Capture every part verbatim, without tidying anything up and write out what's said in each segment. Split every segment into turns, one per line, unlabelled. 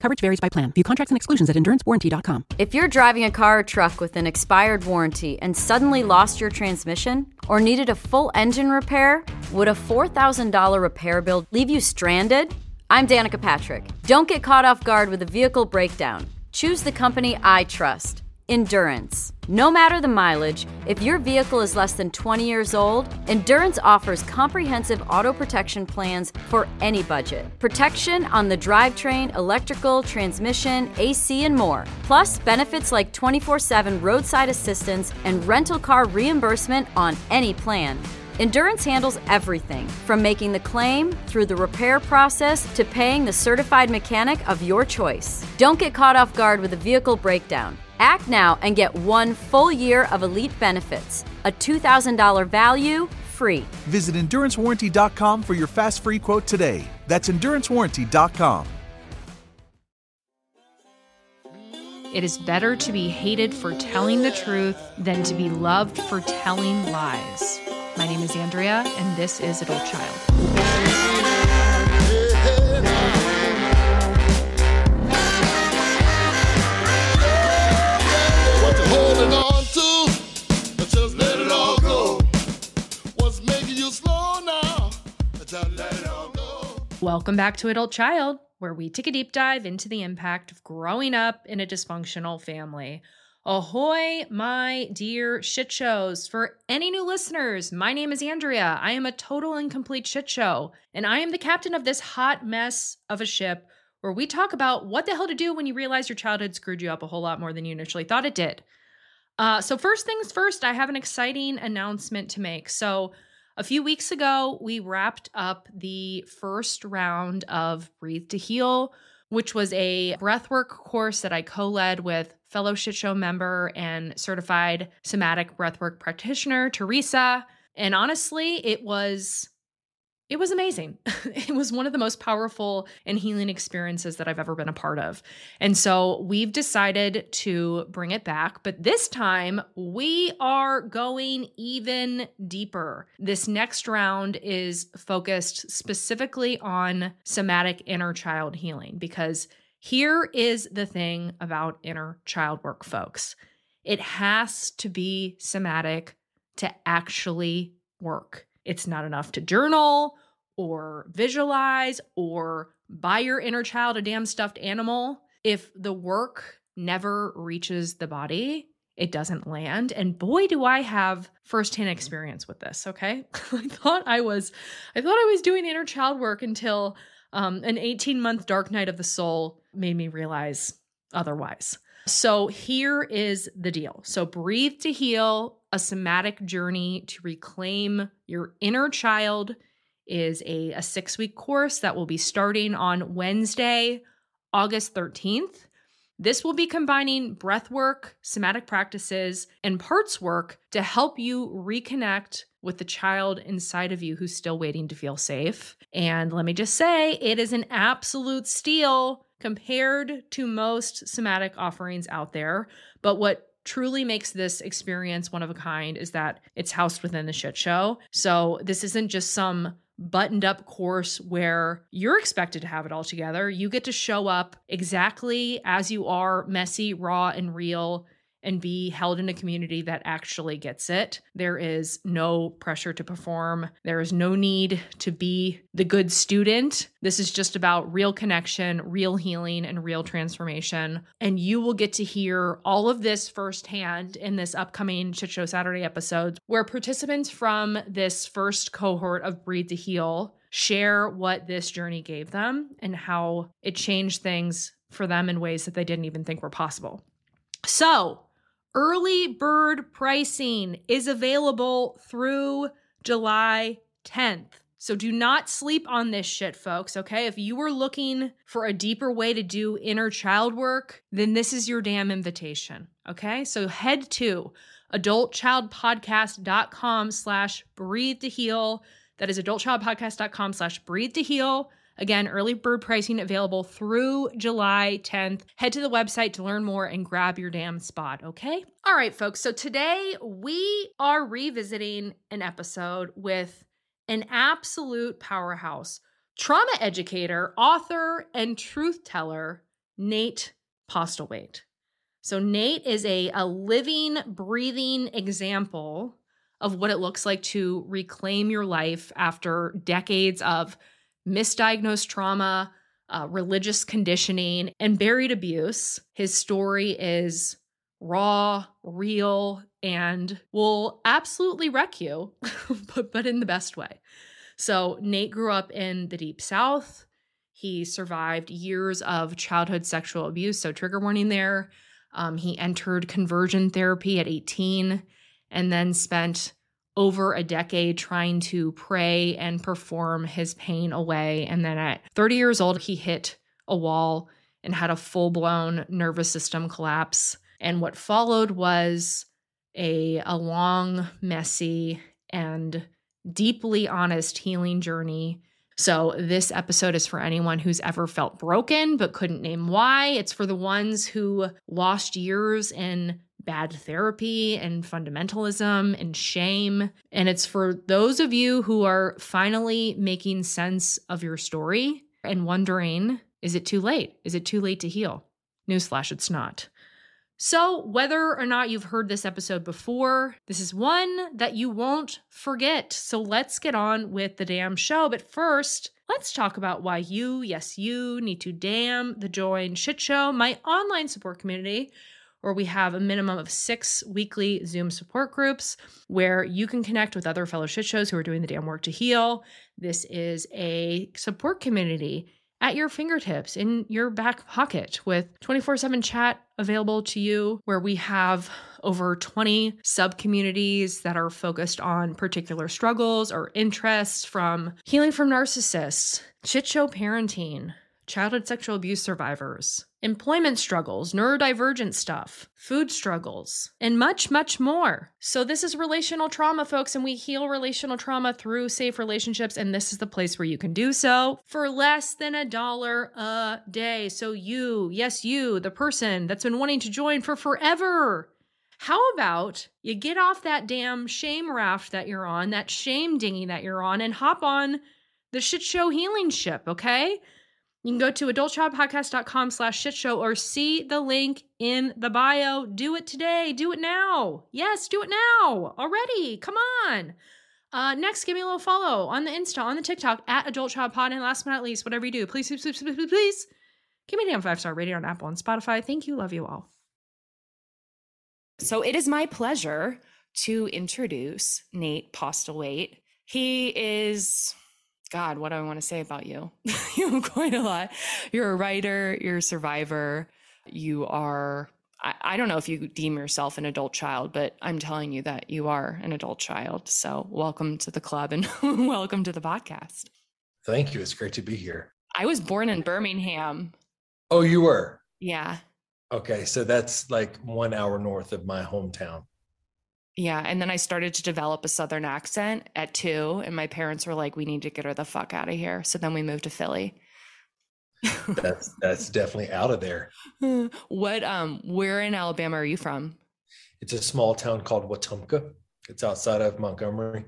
Coverage varies by plan. View contracts and exclusions at endurance warranty dot com.
If you're driving a car or truck with an expired warranty and suddenly lost your transmission or needed a full engine repair, would a four thousand dollars repair bill leave you stranded? I'm Danica Patrick. Don't get caught off guard with a vehicle breakdown. Choose the company I trust, Endurance. No matter the mileage, if your vehicle is less than twenty years old, Endurance offers comprehensive auto protection plans for any budget. Protection on the drivetrain, electrical, transmission, A C, and more. Plus, benefits like twenty-four seven roadside assistance and rental car reimbursement on any plan. Endurance handles everything, from making the claim through the repair process to paying the certified mechanic of your choice. Don't get caught off guard with a vehicle breakdown. Act now and get one full year of elite benefits. A two thousand dollars value, free.
Visit endurance warranty dot com for your fast free quote today. That's endurance warranty dot com.
It is better to be hated for telling the truth than to be loved for telling lies. My name is Andrea, and this is Adult Child.
What you holding on to? Just let it all go. What's making you slow now? Just let it all go.
Welcome back to Adult Child, where we take a deep dive into the impact of growing up in a dysfunctional family. Ahoy, my dear shit shows. For any new listeners, my name is Andrea. I am a total and complete shit show, and I am the captain of this hot mess of a ship where we talk about what the hell to do when you realize your childhood screwed you up a whole lot more than you initially thought it did. Uh, so first things first, I have an exciting announcement to make. So a few weeks ago, we wrapped up the first round of Breathe to Heal, which was a breathwork course that I co-led with fellow shit show member and certified somatic breathwork practitioner, Teresa. And honestly, it was, it was amazing. It was one of the most powerful and healing experiences that I've ever been a part of. And so we've decided to bring it back, but this time we are going even deeper. This next round is focused specifically on somatic inner child healing, because here is the thing about inner child work, folks. It has to be somatic to actually work. It's not enough to journal or visualize or buy your inner child a damn stuffed animal. If the work never reaches the body, it doesn't land. And boy, do I have firsthand experience with this, okay? I thought I was, I thought I was doing inner child work until um, an eighteen-month dark night of the soul made me realize otherwise. So here is the deal. So Breathe to Heal, a somatic journey to reclaim your inner child, is a, a six-week course that will be starting on Wednesday, August thirteenth. This will be combining breath work, somatic practices, and parts work to help you reconnect with the child inside of you who's still waiting to feel safe. And let me just say, it is an absolute steal compared to most somatic offerings out there. But what truly makes this experience one of a kind is that it's housed within the shit show. So this isn't just some buttoned up course where you're expected to have it all together. You get to show up exactly as you are, messy, raw, and real, and be held in a community that actually gets it. There is no pressure to perform. There is no need to be the good student. This is just about real connection, real healing, and real transformation. And you will get to hear all of this firsthand in this upcoming Shit Show Saturday episode, where participants from this first cohort of Breathe to Heal share what this journey gave them and how it changed things for them in ways that they didn't even think were possible. So, early bird pricing is available through July tenth. So do not sleep on this shit, folks, okay? If you were looking for a deeper way to do inner child work, then this is your damn invitation, okay? So head to adultchildpodcast.com slash breathe to heal. That is adultchildpodcast.com slash breathe to heal. Again, early bird pricing available through July tenth. Head to the website to learn more and grab your damn spot, okay? All right, folks. So today we are revisiting an episode with an absolute powerhouse, trauma educator, author, and truth teller, Nate Postlewaite. So Nate is a, a living, breathing example of what it looks like to reclaim your life after decades of misdiagnosed trauma, uh, religious conditioning, and buried abuse. His story is raw, real, and will absolutely wreck you, but, but in the best way. So Nate grew up in the Deep South. He survived years of childhood sexual abuse, so trigger warning there. Um, he entered conversion therapy at eighteen and then spent over a decade trying to pray and perform his pain away. And then at thirty years old, he hit a wall and had a full-blown nervous system collapse. And what followed was a, a long, messy, and deeply honest healing journey. So this episode is for anyone who's ever felt broken but couldn't name why. It's for the ones who lost years in bad therapy and fundamentalism and shame. And it's for those of you who are finally making sense of your story and wondering, is it too late? Is it too late to heal? Newsflash, it's not. So whether or not you've heard this episode before, this is one that you won't forget. So let's get on with the damn show. But first, let's talk about why you, yes, you need to damn the Join Shit Show, my online support community, where we have a minimum of six weekly Zoom support groups where you can connect with other fellow shit shows who are doing the damn work to heal. This is a support community at your fingertips, in your back pocket, with twenty-four seven chat available to you, where we have over twenty sub-communities that are focused on particular struggles or interests, from healing from narcissists, shit show parenting, childhood sexual abuse survivors, employment struggles, neurodivergent stuff, food struggles, and much, much more. So this is relational trauma, folks, and we heal relational trauma through safe relationships, and this is the place where you can do so for less than a dollar a day. So you, yes, you, the person that's been wanting to join for forever, how about you get off that damn shame raft that you're on, that shame dinghy that you're on, and hop on the shit show healing ship, okay? You can go to adultchildpodcast.com slash shit show or see the link in the bio. Do it today. Do it now. Yes, do it now already. Come on. Uh, next, give me a little follow on the Insta, on the TikTok, at adultchildpod. And last but not least, whatever you do, please, please, please, please, please, give me a damn five-star rating on Apple and Spotify. Thank you. Love you all. So it is my pleasure to introduce Nate Postlewaite. He is... God, what do I want to say about you? You have quite a lot. You're a writer, you're a survivor, you are, I, I don't know if you deem yourself an adult child, but I'm telling you that you are an adult child. So welcome to the club and welcome to the podcast.
Thank you. It's great to be here.
I was born in Birmingham.
Oh, you were?
Yeah.
Okay. So that's like one hour north of my hometown.
Yeah. And then I started to develop a Southern accent at two. And my parents were like, we need to get her the fuck out of here. So then we moved to Philly.
That's that's definitely out of there.
What, um, where in Alabama are you from?
It's a small town called Wetumpka. It's outside of Montgomery.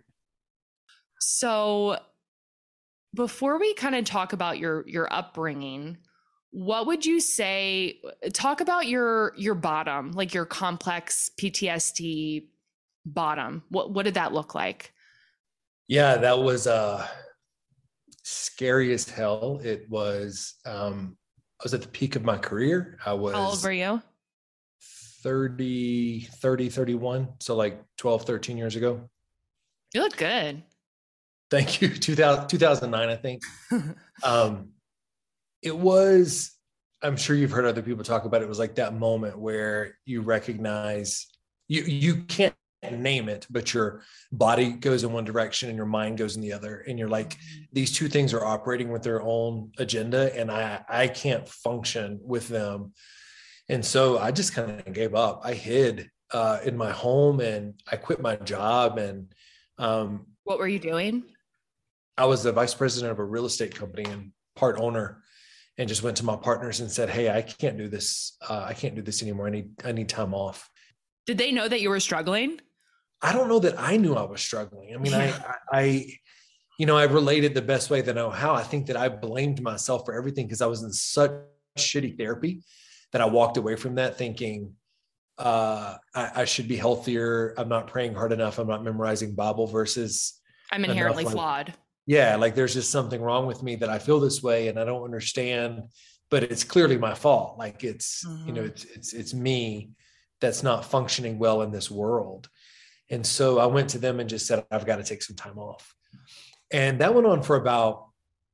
So before we kind of talk about your, your upbringing, what would you say, talk about your, your bottom, like your complex P T S D bottom. What what did that look like?
Yeah, that was uh scary as hell. It was um I was at the peak of my career. I was
How old were you?
thirty, thirty, thirty-one. So like twelve, thirteen years ago.
You look good.
Thank you. two thousand, two thousand nine, I think. um it was, I'm sure you've heard other people talk about it. It was like that moment where you recognize you you can't name it, but your body goes in one direction and your mind goes in the other. And you're like, these two things are operating with their own agenda. And I, I can't function with them. And so I just kind of gave up. I hid uh, in my home and I quit my job. And um,
what were you doing?
I was the vice president of a real estate company and part owner, and just went to my partners and said, hey, I can't do this. Uh, I can't do this anymore. I need, I need time off.
Did they know that you were struggling?
I don't know that I knew I was struggling. I mean, yeah. I, I, you know, I related the best way that I know how. I think that I blamed myself for everything because I was in such shitty therapy that I walked away from that thinking, uh, I, I should be healthier. I'm not praying hard enough. I'm not memorizing Bible verses.
I'm inherently
enough. Like,
flawed.
yeah. Like there's just something wrong with me that I feel this way and I don't understand, but it's clearly my fault. Like it's, mm-hmm. you know, it's, it's, it's me that's not functioning well in this world. And so I went to them and just said, I've got to take some time off. And that went on for about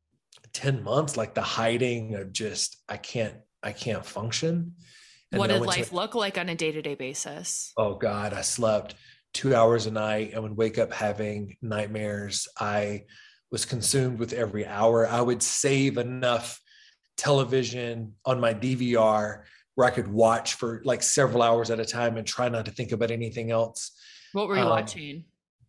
ten months, like the hiding of just, I can't, I can't function. And
what did life
to,
look like on a day-to-day basis?
Oh God, I slept two hours a night. I would wake up having nightmares. I was consumed with every hour. I would save enough television on my D V R where I could watch for like several hours at a time and try not to think about anything else.
What were you
um,
watching?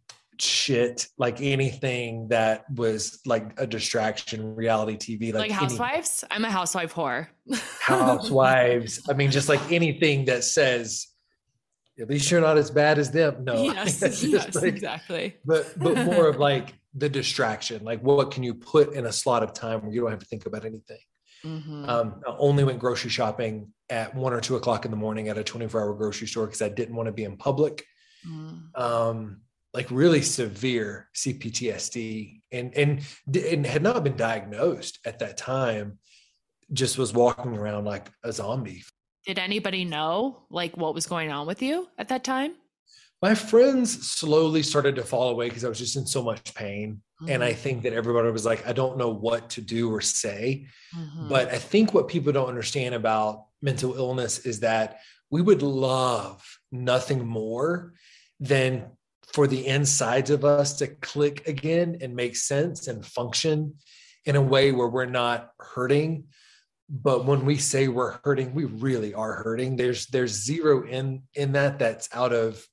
Shit, like anything that was like a distraction, reality T V.
Like, like Housewives? Anything. I'm a housewife whore.
Housewives. I mean, just like anything that says, at least you're not as bad as them. No.
Yes, yes,
like,
exactly.
But but more of like the distraction. Like what can you put in a slot of time where you don't have to think about anything? Mm-hmm. Um, I only went grocery shopping at one or two o'clock in the morning at a twenty-four hour grocery store because I didn't want to be in public. Mm. Um, like really severe C P T S D and, and, and had not been diagnosed at that time, just was walking around like a zombie.
Did anybody know like what was going on with you at that time?
My friends slowly started to fall away because I was just in so much pain. Mm-hmm. And I think that everybody was like, I don't know what to do or say. Mm-hmm. But I think what people don't understand about mental illness is that we would love nothing more than for the insides of us to click again and make sense and function in a way where we're not hurting. But when we say we're hurting, we really are hurting. There's, there's zero in, in that that's out of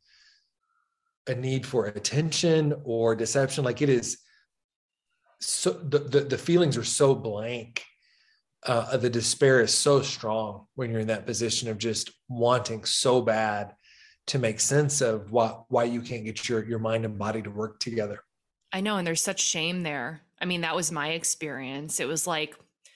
a need for attention or deception. Like it is so the, the, the feelings are so blank. Uh, the despair is so strong when you're in that position of just wanting so bad to make sense of why, why you can't get your, your mind and body to work together.
I know. And there's such shame there. I mean, that was my experience. It was like,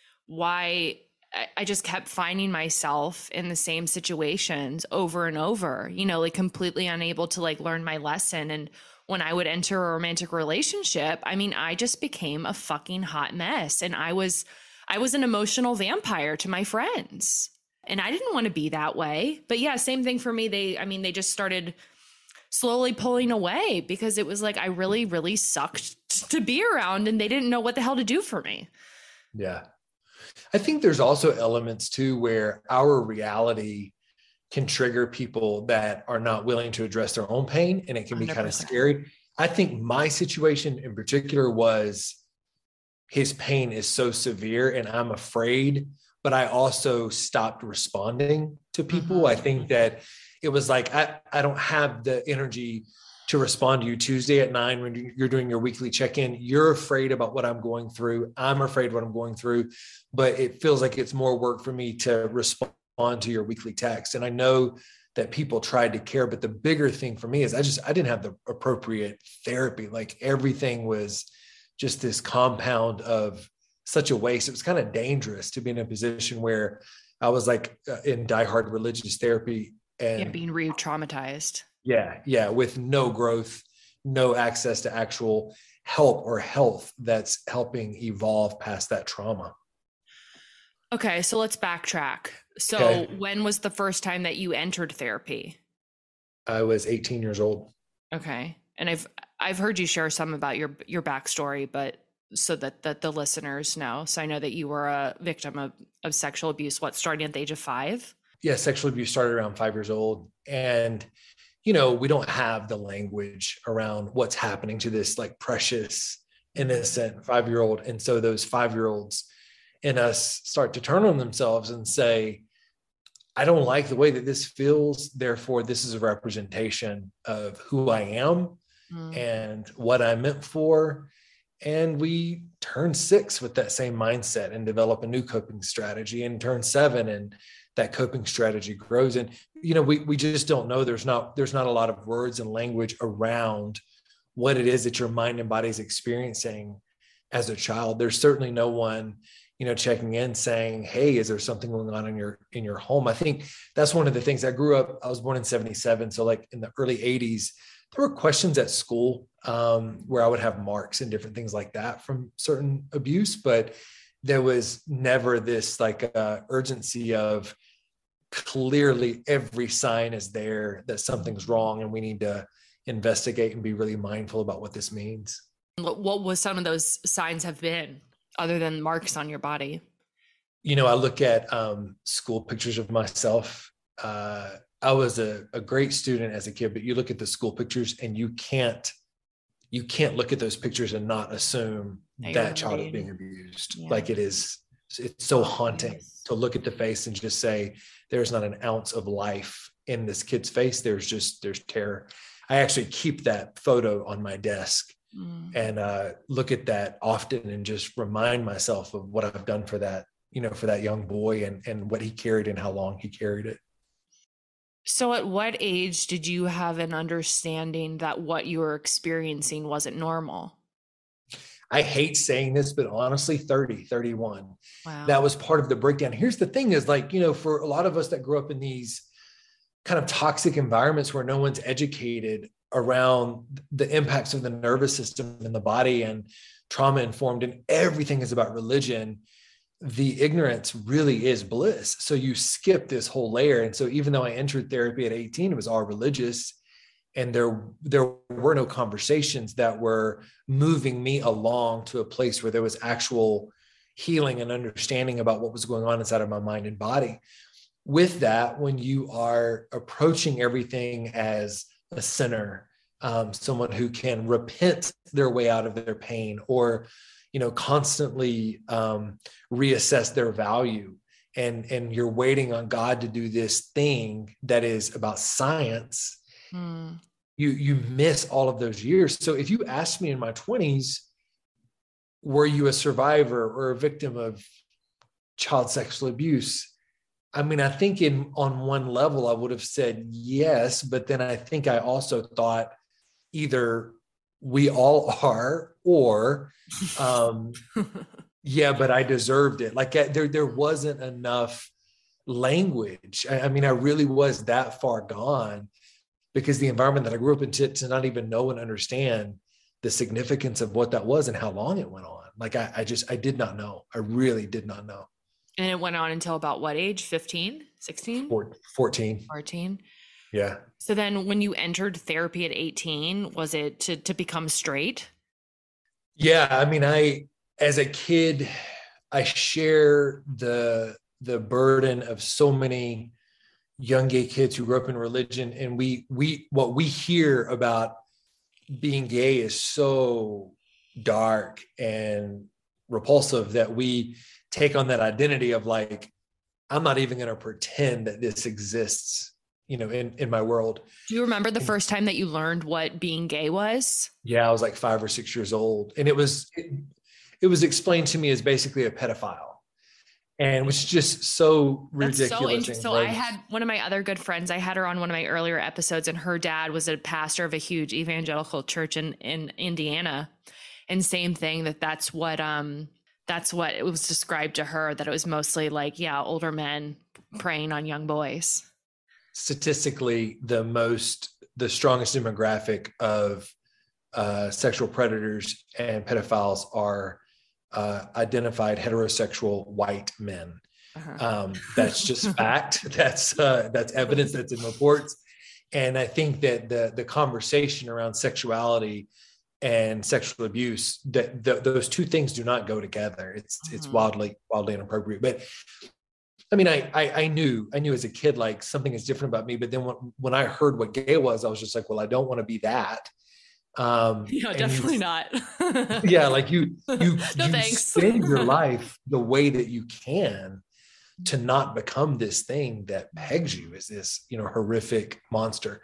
why I, I just kept finding myself in the same situations over and over, you know, like completely unable to like learn my lesson. And when I would enter a romantic relationship, I mean, I just became a fucking hot mess. And I was, I was an emotional vampire to my friends. And I didn't want to be that way. But yeah, same thing for me. They, I mean, they just started slowly pulling away because it was like, I really, really sucked to be around and they didn't know what the hell to do for me.
Yeah. I think there's also elements too, where our reality can trigger people that are not willing to address their own pain. And it can be one hundred percent kind of scary. I think my situation in particular was his pain is so severe and I'm afraid, but I also stopped responding to people. Mm-hmm. I think that it was like, I, I don't have the energy to respond to you Tuesday at nine when you're doing your weekly check-in. You're afraid about what I'm going through. I'm afraid what I'm going through, but it feels like it's more work for me to respond to your weekly text. And I know that people tried to care, but the bigger thing for me is I just, I didn't have the appropriate therapy. Like everything was just this compound of such a waste. It was kind of dangerous to be in a position where I was like uh, in diehard religious therapy and
yeah, being re-traumatized.
Yeah. Yeah. With no growth, no access to actual help or health that's helping evolve past that trauma.
Okay. So let's backtrack. So okay. When was the first time that you entered therapy?
I was eighteen years old.
Okay. And I've, I've heard you share some about your, your backstory, but so that, that the listeners know. So I know that you were a victim of, of sexual abuse, what, starting at the age of five?
Yeah. Sexual abuse started around five years old. And, you know, we don't have the language around what's happening to this like precious, innocent five-year-old. And so those five-year-olds in us start to turn on themselves and say, I don't like the way that this feels. Therefore, this is a representation of who I am mm. and what I'm meant for. And we turn six with that same mindset and develop a new coping strategy, and turn seven and that coping strategy grows. And, you know, we, we just don't know. There's not, there's not a lot of words and language around what it is that your mind and body is experiencing as a child. There's certainly no one you know, checking in saying, hey, is there something going on in your, in your home? I think that's one of the things. I grew up, I was born in seventy-seven. So like in the early eighties, there were questions at school um, where I would have marks and different things like that from certain abuse, but there was never this like uh, urgency of clearly every sign is there that something's wrong and we need to investigate and be really mindful about what this means.
What was some of those signs have been other than marks on your body?
You know, I look at um, school pictures of myself. Uh, I was a, a great student as a kid, but you look at the school pictures and you can't, you can't look at those pictures and not assume that, that child is being abused. Yeah. Like it is, it's so haunting yes. to look at the face and just say, there's not an ounce of life in this kid's face. There's just, there's terror. I actually keep that photo on my desk mm. and uh, look at that often and just remind myself of what I've done for that, you know, for that young boy and, and what he carried and how long he carried it.
So at what age did you have an understanding that what you were experiencing wasn't normal?
I hate saying this, but honestly, thirty, thirty-one.
Wow.
That was part of the breakdown. Here's the thing is like, you know, for a lot of us that grew up in these kind of toxic environments where no one's educated around the impacts of the nervous system and the body and trauma informed and everything is about religion, the ignorance really is bliss. So you skip this whole layer. And so even though I entered therapy at eighteen, it was all religious. And there, there were no conversations that were moving me along to a place where there was actual healing and understanding about what was going on inside of my mind and body. With that, when you are approaching everything as a sinner, um, someone who can repent their way out of their pain or, you know, constantly um, reassess their value, and, and you're waiting on God to do this thing that is about science, mm. you, you miss all of those years. So if you asked me in my twenties, were you a survivor or a victim of child sexual abuse? I mean, I think in on one level, I would have said yes, but then I think I also thought either we all are, or um, yeah, but I deserved it. Like there, there wasn't enough language. I, I mean, I really was that far gone because the environment that I grew up in to, to not even know and understand the significance of what that was and how long it went on. Like I, I just, I did not know. I really did not know.
And it went on until about what age? fifteen, sixteen?
fourteen.
fourteen.
Yeah.
So then when you entered therapy at eighteen, was it to, to become straight?
Yeah. I mean, I, as a kid, I share the, the burden of so many young gay kids who grew up in religion. And we, we, what we hear about being gay is so dark and repulsive that we take on that identity of like, I'm not even going to pretend that this exists, you know, in, in my world.
Do you remember the first time that you learned what being gay was?
Yeah, I was like five or six years old. And it was, it, it was explained to me as basically a pedophile. And which is just so ridiculous. That's so interesting.
So I had one of my other good friends, I had her on one of my earlier episodes, and her dad was a pastor of a huge evangelical church in, in Indiana. And same thing, that that's what, um, that's what it was described to her, that it was mostly like, yeah, older men preying on young boys.
Statistically, the most, the strongest demographic of uh, sexual predators and pedophiles are uh, identified heterosexual white men. Uh-huh. Um, that's just fact. That's uh, that's evidence that's in reports. And I think that the the conversation around sexuality and sexual abuse, that th- those two things do not go together. It's mm-hmm. it's wildly wildly inappropriate. But I mean, I, I I knew I knew as a kid like something is different about me. But then when, when I heard what gay was, I was just like, well, I don't want to be that. Um,
yeah, definitely you, not.
yeah, like you you
no,
you
thanks.
spend your life the way that you can to not become this thing that pegs you as this, you know, horrific monster.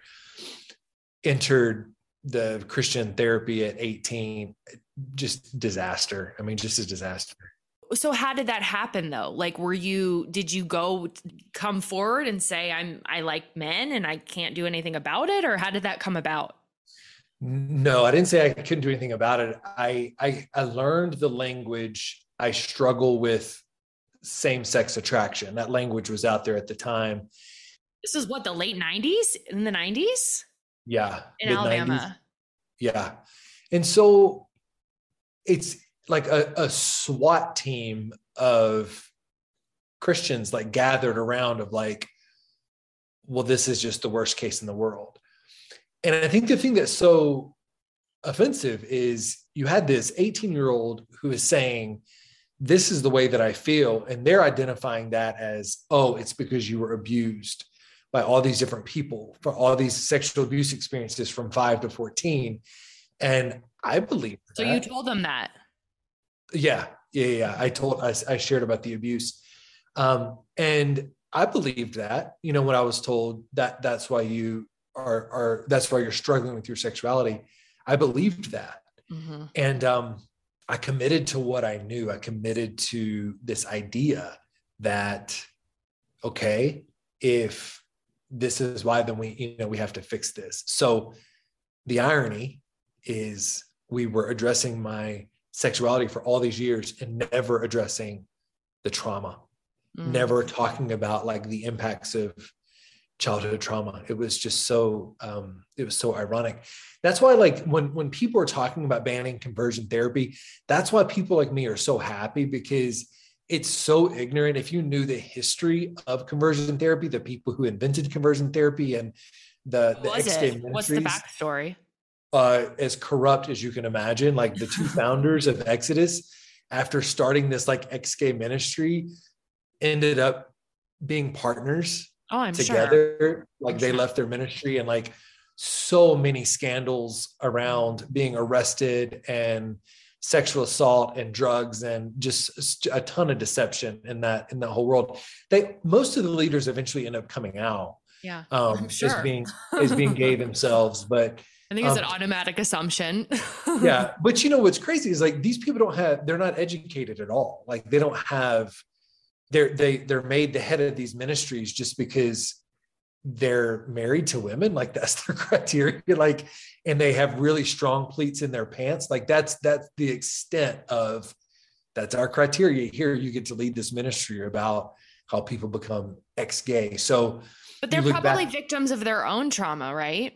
Entered the Christian therapy at eighteen, just disaster. I mean, just a disaster.
So how did that happen though? Like, were you, did you go come forward and say, I'm, I like men and I can't do anything about it? Or how did that come about?
No, I didn't say I couldn't do anything about it. I, I, I learned the language I struggle with same-sex attraction. That language was out there at the time.
This is what, the late nineties? In the nineties?
Yeah.
In Alabama.
Yeah. And so it's like a, a SWAT team of Christians like gathered around of like, well, this is just the worst case in the world. And I think the thing that's so offensive is you had this eighteen year old who is saying, this is the way that I feel. And they're identifying that as, oh, it's because you were abused by all these different people for all these sexual abuse experiences from five to fourteen. And I believe
So
that.
you told them that?
Yeah. Yeah. Yeah. I told, I, I shared about the abuse. Um, and I believed that, you know, when I was told that that's why you are, are, that's why you're struggling with your sexuality. I believed that.
Mm-hmm.
And, um, I committed to what I knew. I committed to this idea that, okay, if this is why, then we, you know, we have to fix this. So the irony is we were addressing my sexuality for all these years and never addressing the trauma, mm. never talking about like the impacts of childhood trauma. It was just so, um, it was so ironic. That's why, like, when, when people are talking about banning conversion therapy, that's why people like me are so happy, because it's so ignorant. If you knew the history of conversion therapy, the people who invented conversion therapy and the, the ex-gay ministries.
What's the backstory?
Uh, as corrupt as you can imagine, like the two founders of Exodus, after starting this like ex-gay ministry, ended up being partners
oh, I'm
together.
Sure.
Like
I'm
they
sure.
left their ministry, and like so many scandals around being arrested and sexual assault and drugs and just a ton of deception in that, in that whole world. They, most of the leaders eventually end up coming out.
Yeah.
Um,
sure.
as being, as being gay themselves, but
I think it's
um,
an automatic assumption.
yeah. But you know, what's crazy is like, these people don't have, they're not educated at all. Like they don't have, they're, they, they're made the head of these ministries just because they're married to women. Like that's their criteria. Like, and they have really strong pleats in their pants. Like that's, that's the extent of, that's our criteria here. You get to lead this ministry about how people become ex-gay. So,
but they're probably back, victims of their own trauma, right?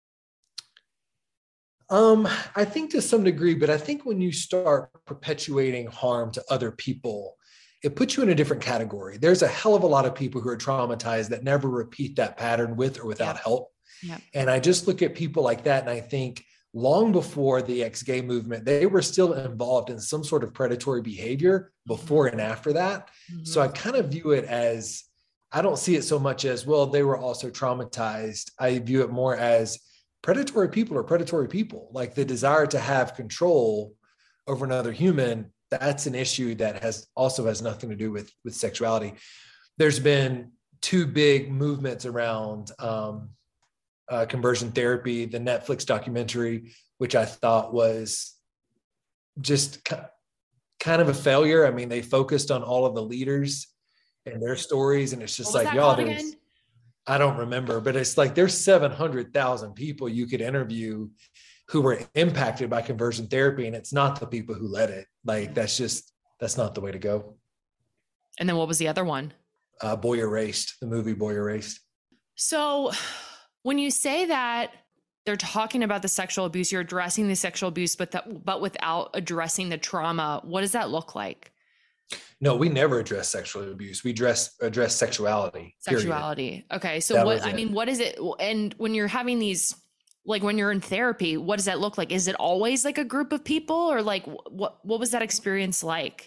Um, I think to some degree, but I think when you start perpetuating harm to other people, it puts you in a different category. There's a hell of a lot of people who are traumatized that never repeat that pattern with or without
yeah.
help.
Yeah.
And I just look at people like that, and I think long before the ex-gay movement, they were still involved in some sort of predatory behavior before and after that. Mm-hmm. So I kind of view it as, I don't see it so much as, well, they were also traumatized. I view it more as predatory people are predatory people. Like the desire to have control over another human, that's an issue that has also has nothing to do with, with sexuality. There's been two big movements around um, uh, conversion therapy, the Netflix documentary, which I thought was just kind of a failure. I mean, they focused on all of the leaders and their stories, and it's just
what
like, y'all, there's, I don't remember, but it's like, there's seven hundred thousand people you could interview who were impacted by conversion therapy. And it's not the people who led it. Like, that's just, that's not the way to go.
And then what was the other one?
Uh, Boy Erased, the movie Boy Erased.
So when you say that they're talking about the sexual abuse, you're addressing the sexual abuse, but that, but without addressing the trauma, what does that look like?
No, we never address sexual abuse. We address address sexuality.
Sexuality. Period. Okay. So
that
what, I mean, what is it? And when you're having these, like when you're in therapy, what does that look like? Is it always like a group of people, or like what, what was that experience like?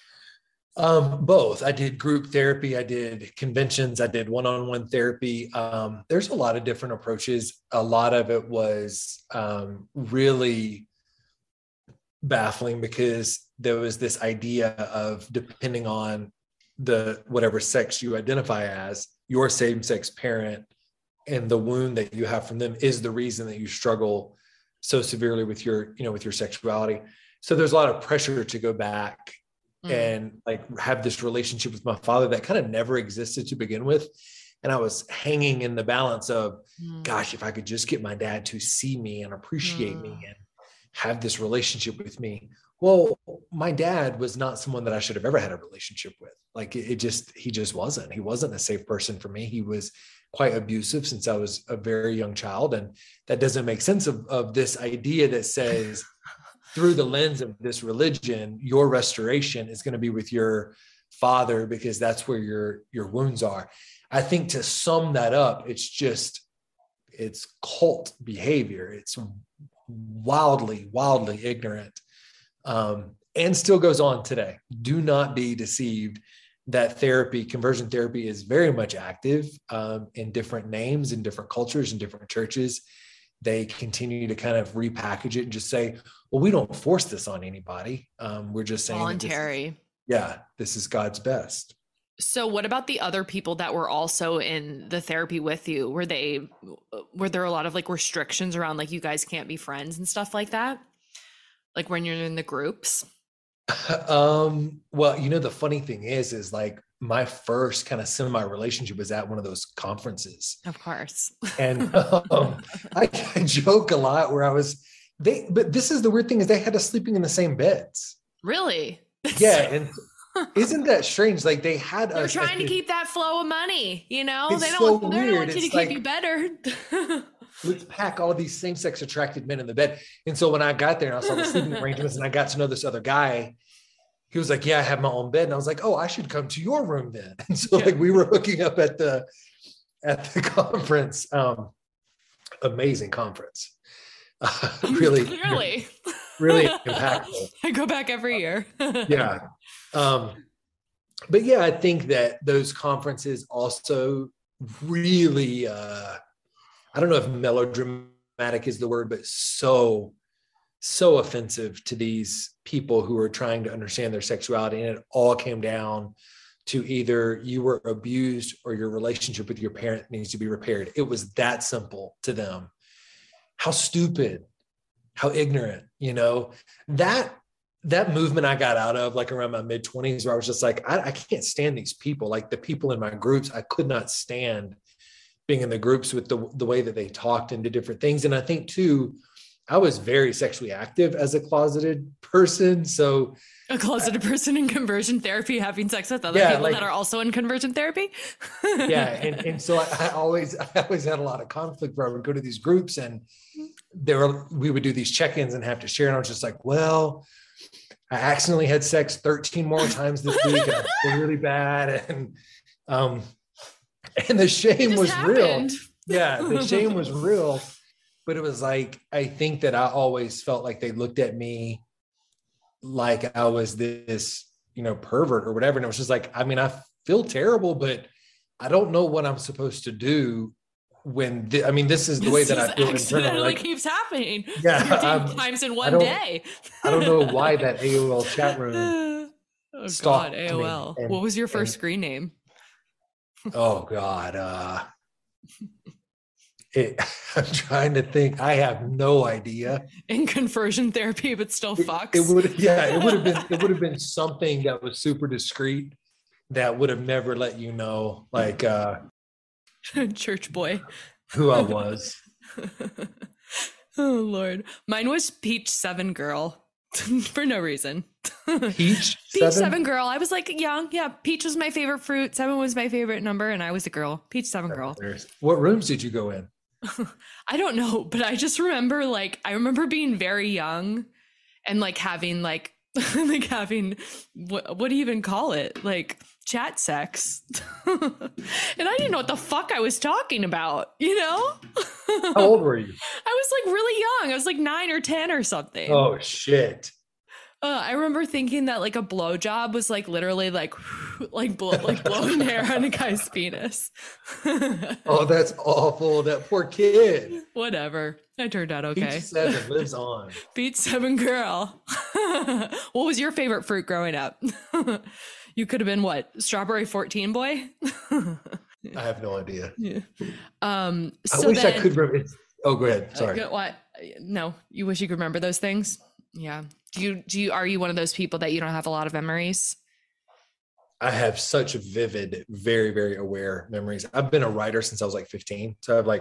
Um, both. I did group therapy. I did conventions. I did one-on-one therapy. Um, there's a lot of different approaches. A lot of it was um, really baffling because there was this idea of, depending on the whatever sex you identify as, your same-sex parent and the wound that you have from them is the reason that you struggle so severely with your, you know, with your sexuality. So there's a lot of pressure to go back mm. and like have this relationship with my father that kind of never existed to begin with. And I was hanging in the balance of, mm. gosh, if I could just get my dad to see me and appreciate mm. me and have this relationship with me, Well, my dad was not someone that I should have ever had a relationship with. Like it, it just, he just wasn't. He wasn't a safe person for me. He was quite abusive since I was a very young child. And that doesn't make sense of, of this idea that says through the lens of this religion, your restoration is going to be with your father because that's where your, your wounds are. I think to sum that up, it's just, it's cult behavior. It's wildly, wildly ignorant. Um, and still goes on today. Do not be deceived that therapy, conversion therapy is very much active um, in different names, in different cultures, in different churches. They continue to kind of repackage it and just say, well, we don't force this on anybody. Um, we're just saying
voluntary.
This is, yeah, this is God's best.
So what about the other people that were also in the therapy with you? Were they, were there a lot of like restrictions around like you guys can't be friends and stuff like that? Like when you're in the groups?
Um, well, you know, the funny thing is, is like my first kind of semi relationship was at one of those conferences.
Of course.
And um, I, I joke a lot where I was, they, but this is the weird thing is they had us sleeping in the same beds.
Really?
Yeah. And isn't that strange? Like they had
They're
us.
trying to
the,
keep that flow of money, you know,
it's
they don't,
so
they don't
weird.
want you to
It's
keep
like,
you better.
Let's pack all of these same-sex attracted men in the bed. And so when I got there and I saw the sleeping arrangements and I got to know this other guy, he was like, yeah, I have my own bed. And I was like, oh, I should come to your room then. And so yeah. like we were hooking up at the, at the conference. Um, amazing conference. Uh, really,
Clearly.
really impactful.
I go back every year.
Yeah. Um, but yeah, I think that those conferences also really, uh, I don't know if melodramatic is the word, but so, so offensive to these people who are trying to understand their sexuality. And it all came down to either you were abused or your relationship with your parent needs to be repaired. It was that simple to them. How stupid, how ignorant, you know, that, that movement I got out of like around my mid twenties where I was just like, I, I can't stand these people. Like the people in my groups, I could not stand being in the groups with the, the way that they talked and did different things. And I think too, I was very sexually active as a closeted person. So
a closeted person in conversion therapy, having sex with other
yeah,
people
like,
that are also in conversion therapy.
yeah. And, and so I, I always, I always had a lot of conflict where I would go to these groups and there were, we would do these check-ins and have to share. And I was just like, well, I accidentally had sex thirteen more times this week and I feel really bad. And, um, and the shame was
happened.
real. Yeah. The shame was real, but it was like, I think that I always felt like they looked at me like I was this, you know, pervert or whatever. And it was just like, I mean, I feel terrible, but I don't know what I'm supposed to do when, th- I mean, this is the
this
way that I feel internally.
Like, keeps happening.
Yeah.
Times in
I
one
don't,
day.
I don't know why that A O L chat room.
Oh God, A O L.
And,
what was your first
and,
screen name?
Oh God. Uh, it, I'm trying to think. I have no idea.
In conversion therapy, but still fucks.
It, it would, yeah, it would have been, it would have been something that was super discreet that would have never let you know, like, uh,
church boy,
who I was.
Oh Lord, mine was Peach Seven Girl. For no reason.
Peach,
Peach
seven?
seven girl. I was like young. Yeah. Peach was my favorite fruit. Seven was my favorite number. And I was a girl. Peach seven girl.
What rooms did you go in?
I don't know, but I just remember like, I remember being very young and like having like, like having, what, what do you even call it? Like chat sex. And I didn't know what the fuck I was talking about, you know?
How old were you?
I was like really young. I was like nine or ten or something.
Oh shit.
Uh, I remember thinking that like a blowjob was like literally like like blow, like blowing hair on a guy's penis.
Oh, that's awful. That poor kid.
Whatever. I turned out okay.
Peach seven lives on.
Peach seven girl. What was your favorite fruit growing up? You could have been what? Strawberry fourteen boy?
I have no idea.
Yeah. Um, so
I wish
then,
I could remember. Oh, go ahead. Sorry.
Uh, what? No, you wish you could remember those things? Yeah. Do you, do you, are you one of those people that you don't have a lot of memories?
I have such vivid, very, very aware memories. I've been a writer since I was like fifteen. So I have like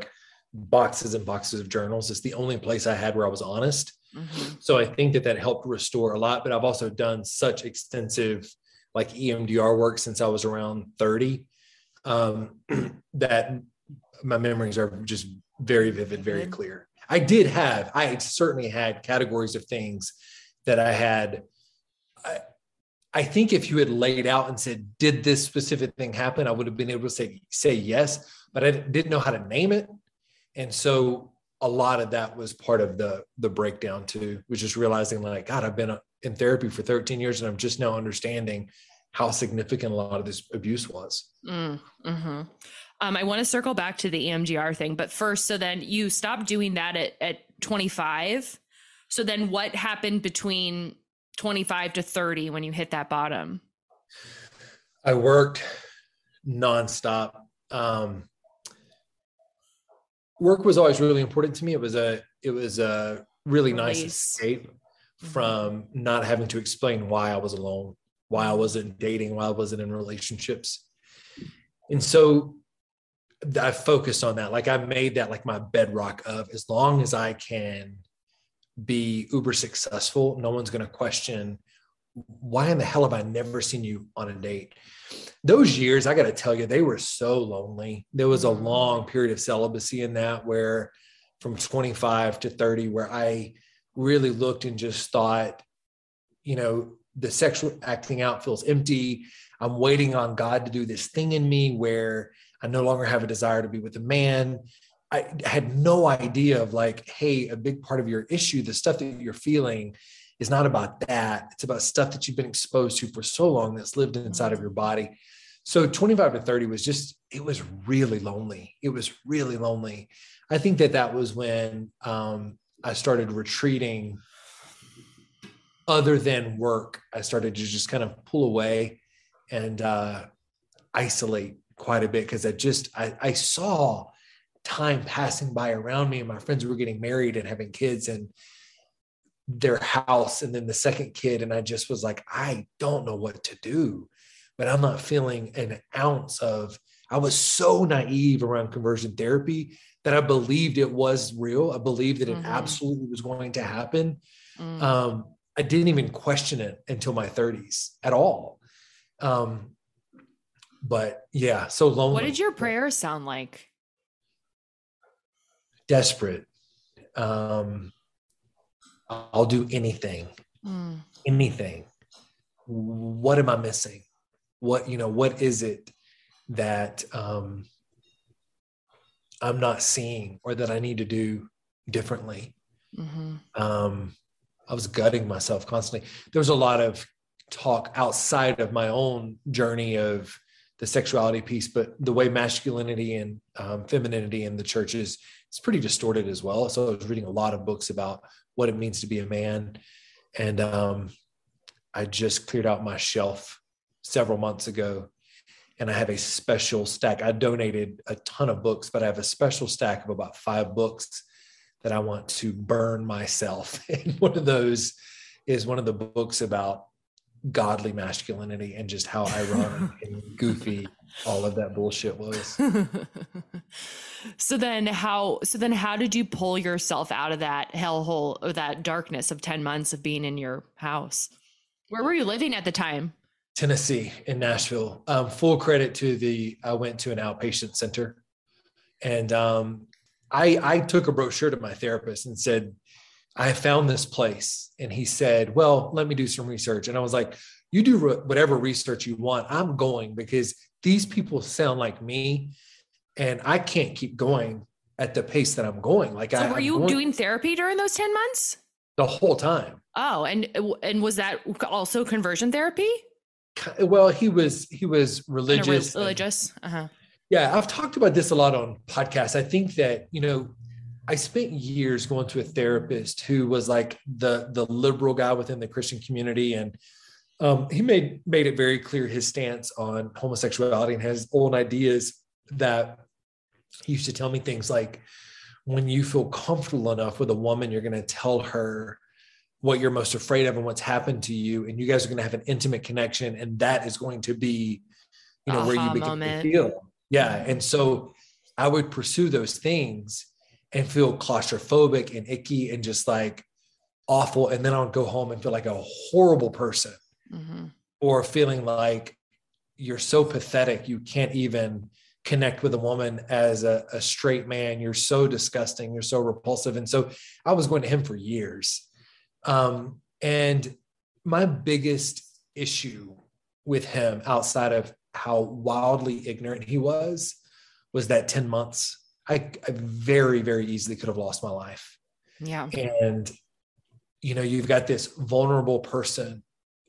boxes and boxes of journals. It's the only place I had where I was honest.
Mm-hmm.
So I think that that helped restore a lot, but I've also done such extensive like E M D R work since I was around thirty, um, that my memories are just very vivid, very clear. I did have, I certainly had categories of things that I had. I, I think if you had laid out and said, did this specific thing happen? I would have been able to say, say yes, but I didn't know how to name it. And so a lot of that was part of the, the breakdown too, was just realizing like, God, I've been in therapy for thirteen years and I'm just now understanding how significant a lot of this abuse was.
Mm-hmm. Um, I want to circle back to the E M D R thing, but first, so then you stopped doing that at, at twenty-five. So then what happened between twenty-five to thirty when you hit that bottom?
I worked nonstop. Um, work was always really important to me. It was a, it was a really
Release.
nice escape from not having to explain why I was alone, why I wasn't dating, why I wasn't in relationships. And so I focused on that. Like I made that like my bedrock of, as long as I can be uber successful, no one's going to question, why in the hell have I never seen you on a date? Those years, I got to tell you, they were so lonely. There was a long period of celibacy in that, where from twenty-five to thirty, where I really looked and just thought, you know, the sexual acting out feels empty. I'm waiting on God to do this thing in me where I no longer have a desire to be with a man. I had no idea of like, hey, a big part of your issue, the stuff that you're feeling, is not about that. It's about stuff that you've been exposed to for so long that's lived inside of your body. So twenty-five to thirty was just, it was really lonely. It was really lonely. I think that that was when um, I started retreating. Other than work, I started to just kind of pull away and uh, isolate quite a bit, because I just, I, I saw time passing by around me, and my friends were getting married and having kids and their house, and then the second kid. And I just was like, I don't know what to do, but I'm not feeling an ounce of, I was so naive around conversion therapy that I believed it was real. I believed that
Mm-hmm.
it absolutely was going to happen.
Mm.
Um, I didn't even question it until my thirties at all. Um, but yeah, so lonely.
What did your prayers sound like?
Desperate. Um, I'll do anything,
Mm.
anything. What am I missing? What, you know, what is it that um, I'm not seeing, or that I need to do differently?
Mm-hmm.
Um, I was gutting myself constantly. There was a lot of talk outside of my own journey of the sexuality piece, but the way masculinity and um, femininity in the church is, it's pretty distorted as well. So I was reading a lot of books about what it means to be a man. And um, I just cleared out my shelf several months ago, and I have a special stack. I donated a ton of books, but I have a special stack of about five books that I want to burn myself. And one of those is one of the books about godly masculinity and just how ironic and goofy all of that bullshit was.
So then how, so then how did you pull yourself out of that hellhole, or that darkness of ten months of being in your house? Where were you living at the time?
Tennessee, in Nashville. Um, full credit to the, I went to an outpatient center, and um, I, I took a brochure to my therapist and said, I found this place. And he said, well, let me do some research. And I was like, you do re- whatever research you want. I'm going, because these people sound like me, and I can't keep going at the pace that I'm going. Like,
So
I,
were
I'm
you
going
doing therapy during those ten months?
the whole time.
Oh, and, and was that also conversion therapy?
Well, he was, he was
Kind of
religious.
re- religious. Uh-huh.
Yeah, I've talked about this a lot on podcasts. I think that, you know, I spent years going to a therapist who was like the, the liberal guy within the Christian community. And um, he made, made it very clear his stance on homosexuality, and has old ideas that he used to tell me things like, when you feel comfortable enough with a woman, you're going to tell her what you're most afraid of and what's happened to you. And you guys are going to have an intimate connection. And that is going to be, you know, where you
Aha
begin
moment.
to feel. Yeah. And so I would pursue those things. and feel claustrophobic and icky and just like awful. And then I would go home and feel like a horrible person, mm-hmm. or feeling like you're so pathetic. You can't even connect with a woman as a, a straight man. You're so disgusting. You're so repulsive. And so I was going to him for years. Um, and my biggest issue with him, outside of how wildly ignorant he was, was that ten months. I, I very, very easily could have lost my life.
Yeah.
And, you know, you've got this vulnerable person,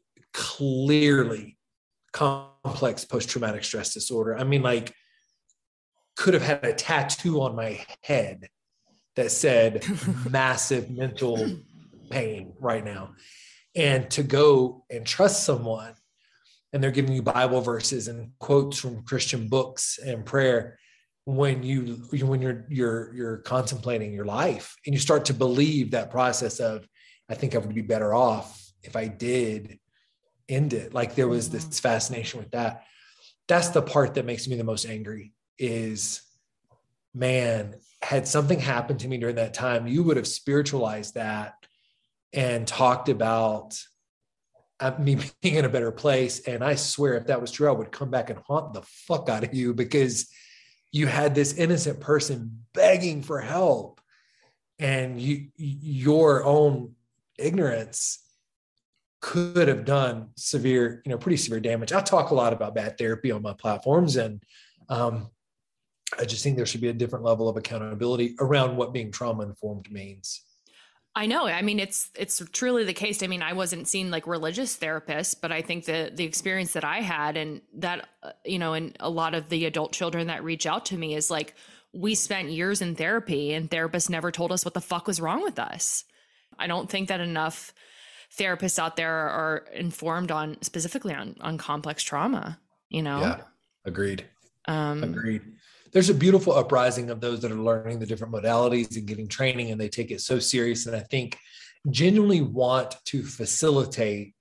clearly complex post-traumatic stress disorder. I mean, like, could have had a tattoo on my head that said massive mental pain right now. And to go and trust someone, and they're giving you Bible verses and quotes from Christian books and prayer, when you when you're you're you're contemplating your life, and you start to believe that process of, I think I would be better off if I did end it. Like, there was this fascination with that. That's the part that makes me the most angry. Is, man, had something happened to me during that time, you would have spiritualized that and talked about uh, me being in a better place. And I swear, if that was true, I would come back and haunt the fuck out of you, because you had this innocent person begging for help, and you, your own ignorance could have done severe, you know, pretty severe damage. I talk a lot about bad therapy on my platforms, and um, I just think there should be a different level of accountability around what being trauma informed means.
I know. I mean, it's, it's truly the case. I mean, I wasn't seeing like religious therapists, but I think the, the experience that I had, and that, uh, you know, and a lot of the adult children that reach out to me, is like, we spent years in therapy and therapists never told us what the fuck was wrong with us. I don't think that enough therapists out there are informed on specifically on, on complex trauma, you know?
Yeah. Agreed.
Um,
Agreed. There's a beautiful uprising of those that are learning the different modalities and getting training, and they take it so serious. And I think genuinely want to facilitate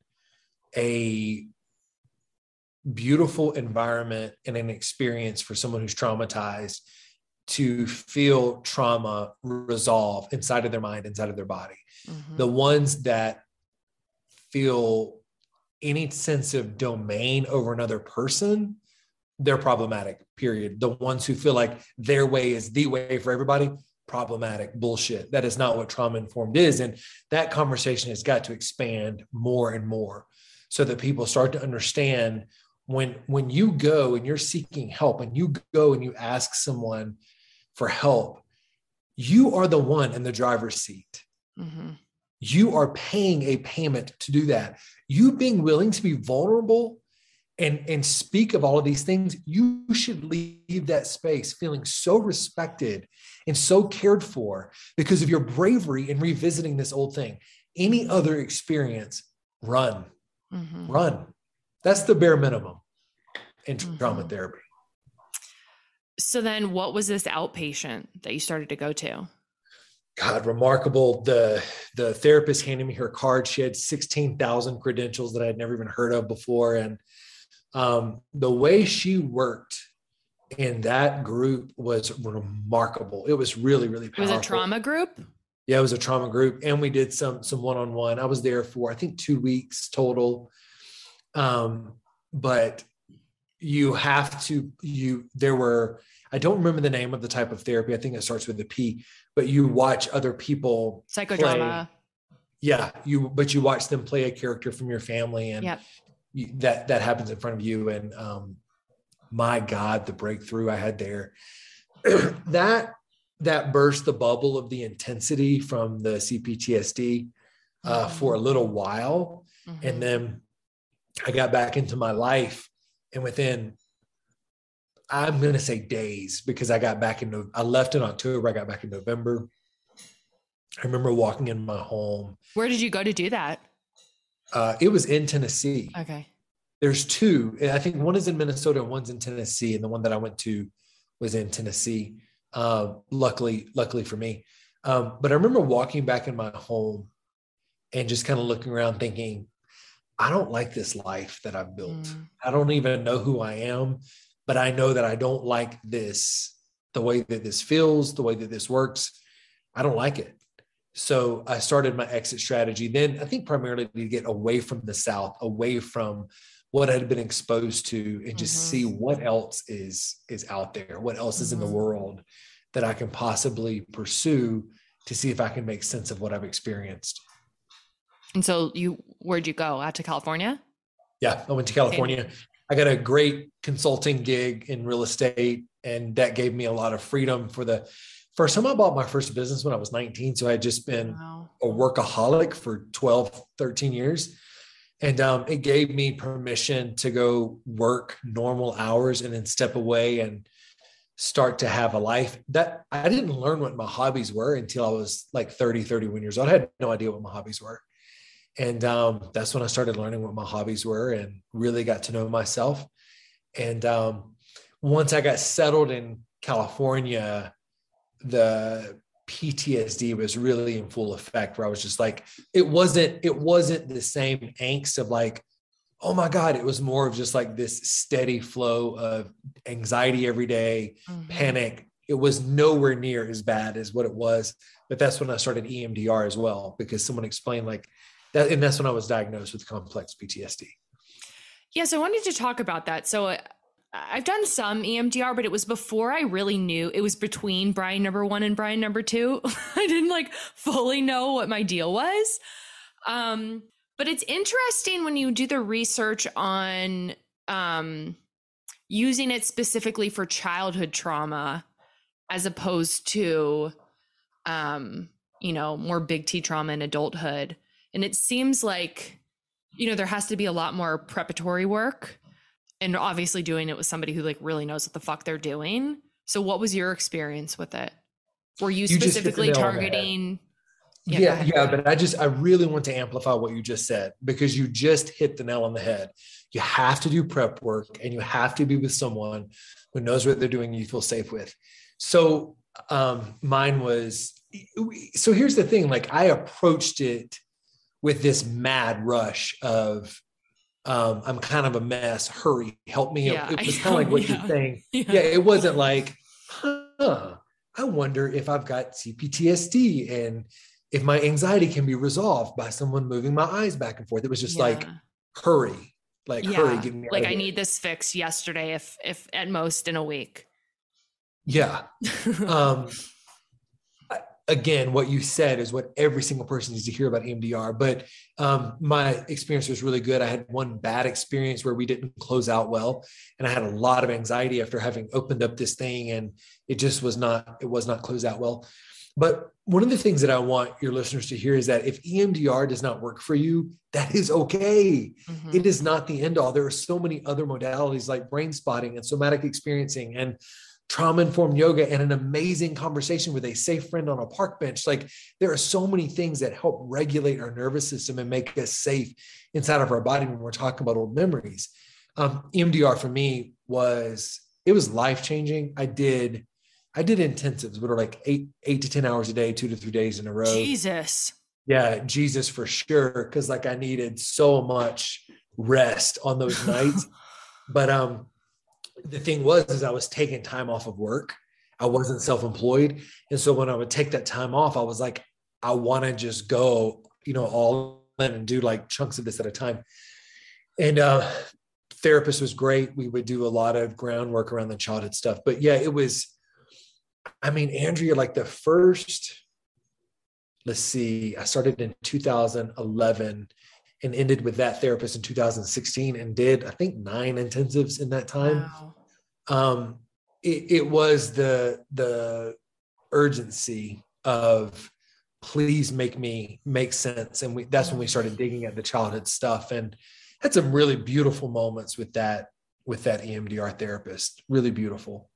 a beautiful environment and an experience for someone who's traumatized to feel trauma resolve inside of their mind, inside of their body. Mm-hmm. The ones that feel any sense of domain over another person, they're problematic, period. The ones who feel like their way is the way for everybody, problematic, bullshit. That is not what trauma-informed is. And that conversation has got to expand more and more, so that people start to understand when, when you go and you're seeking help, and you go and you ask someone for help, you are the one in the driver's seat. Mm-hmm. You are paying a payment to do that. You being willing to be vulnerable and, and speak of all of these things, you should leave that space feeling so respected and so cared for because of your bravery in revisiting this old thing. Any other experience, run, mm-hmm. run. That's the bare minimum in mm-hmm. trauma therapy.
So then what was this outpatient that you started to go to?
God, remarkable. The, the therapist handed me her card. She had sixteen thousand credentials that I had never even heard of before. And um, the way she worked in that group was remarkable. It was really, really powerful.
It was a trauma group?
Yeah, it was a trauma group. And we did some, some one-on-one. I was there for, I think, two weeks total. Um, but you have to, you, there were, I don't remember the name of the type of therapy. I think it starts with a P, but you watch other people.
Psychodrama.
Play. Yeah. You, but you watch them play a character from your family, and
yep.
you, that, that happens in front of you. And, um, my God, the breakthrough I had there, that, that burst the bubble of the intensity from the C P T S D uh, mm-hmm. for a little while. Mm-hmm. And then I got back into my life, and within, I'm going to say days, because I got back in, I left in October. I got back in November. I remember walking in my home.
Where did you go to do that?
Uh, it was in Tennessee.
Okay.
There's two. I think one is in Minnesota and one's in Tennessee. And the one that I went to was in Tennessee. Uh, luckily, luckily for me. Um, but I remember walking back in my home and just kind of looking around thinking, I don't like this life that I've built. Mm. I don't even know who I am, but I know that I don't like this, the way that this feels, the way that this works. I don't like it. So I started my exit strategy then, I think primarily to get away from the South, away from what I had been exposed to, and just mm-hmm. see what else is, is out there, what else mm-hmm. is in the world that I can possibly pursue to see if I can make sense of what I've experienced.
And so you, where'd you go? Out to California?
Yeah, I went to California. Okay. I got a great consulting gig in real estate, and that gave me a lot of freedom. For the first time, I bought my first business when I was nineteen. So I had just been wow. a workaholic for twelve, thirteen years. And um, it gave me permission to go work normal hours and then step away and start to have a life. That I didn't learn what my hobbies were until I was like thirty, thirty-one years old. I had no idea what my hobbies were. And um, that's when I started learning what my hobbies were and really got to know myself. And um, once I got settled in California, the P T S D was really in full effect, where I was just like, it wasn't, it wasn't the same angst of like, oh my God, it was more of just like this steady flow of anxiety every day, mm-hmm. panic. It was nowhere near as bad as what it was. But that's when I started E M D R as well, because someone explained like that. And that's when I was diagnosed with complex P T S D.
Yeah. So I wanted to talk about that. So uh, I've done some E M D R, but it was before I really knew. It was between Brian number one and Brian number two. I didn't like fully know what my deal was. Um, But it's interesting when you do the research on um, using it specifically for childhood trauma, as opposed to, um, you know, more big T trauma in adulthood. And it seems like, you know, there has to be a lot more preparatory work, and obviously doing it with somebody who like really knows what the fuck they're doing. So what was your experience with it? Were you, you specifically targeting...
Yeah, yeah, yeah, but I just, I really want to amplify what you just said, because you just hit the nail on the head. You have to do prep work, and you have to be with someone who knows what they're doing and you feel safe with. So um, mine was, so here's the thing, like I approached it with this mad rush of, um, I'm kind of a mess, hurry, help me.
Yeah,
it was kind of like what
yeah.
you're saying.
Yeah.
yeah, it wasn't like, huh, I wonder if I've got C P T S D and if my anxiety can be resolved by someone moving my eyes back and forth. It was just yeah. like, hurry, like
yeah.
hurry. Get me
like
out
I
of
need this fixed yesterday, if, if at most in a week.
Yeah. um, I, again, what you said is what every single person needs to hear about E M D R, but um, my experience was really good. I had one bad experience where we didn't close out well. And I had a lot of anxiety after having opened up this thing, and it just was not, it was not closed out well. But one of the things that I want your listeners to hear is that if E M D R does not work for you, that is okay. Mm-hmm. It is not the end all. There are so many other modalities like brain spotting and somatic experiencing and trauma-informed yoga and an amazing conversation with a safe friend on a park bench. Like there are so many things that help regulate our nervous system and make us safe inside of our body when we're talking about old memories. Um, E M D R for me was, it was life-changing. I did I did intensives, but are like eight, eight to ten hours a day, two to three days in a row.
Jesus.
Yeah. Jesus for sure. Cause like I needed so much rest on those nights. But um, the thing was, is I was taking time off of work. I wasn't self-employed. And so when I would take that time off, I was like, I want to just go, you know, all in and do like chunks of this at a time. And uh, therapist was great. We would do a lot of groundwork around the childhood stuff, but yeah, it was, I mean, Andrea, like the first, let's see, I started in two thousand eleven and ended with that therapist in two thousand sixteen and did, I think, nine intensives in that time.
Wow.
Um, it, it was the, the urgency of please make me make sense. And we, that's when we started digging at the childhood stuff, and had some really beautiful moments with that, with that E M D R therapist. Really beautiful.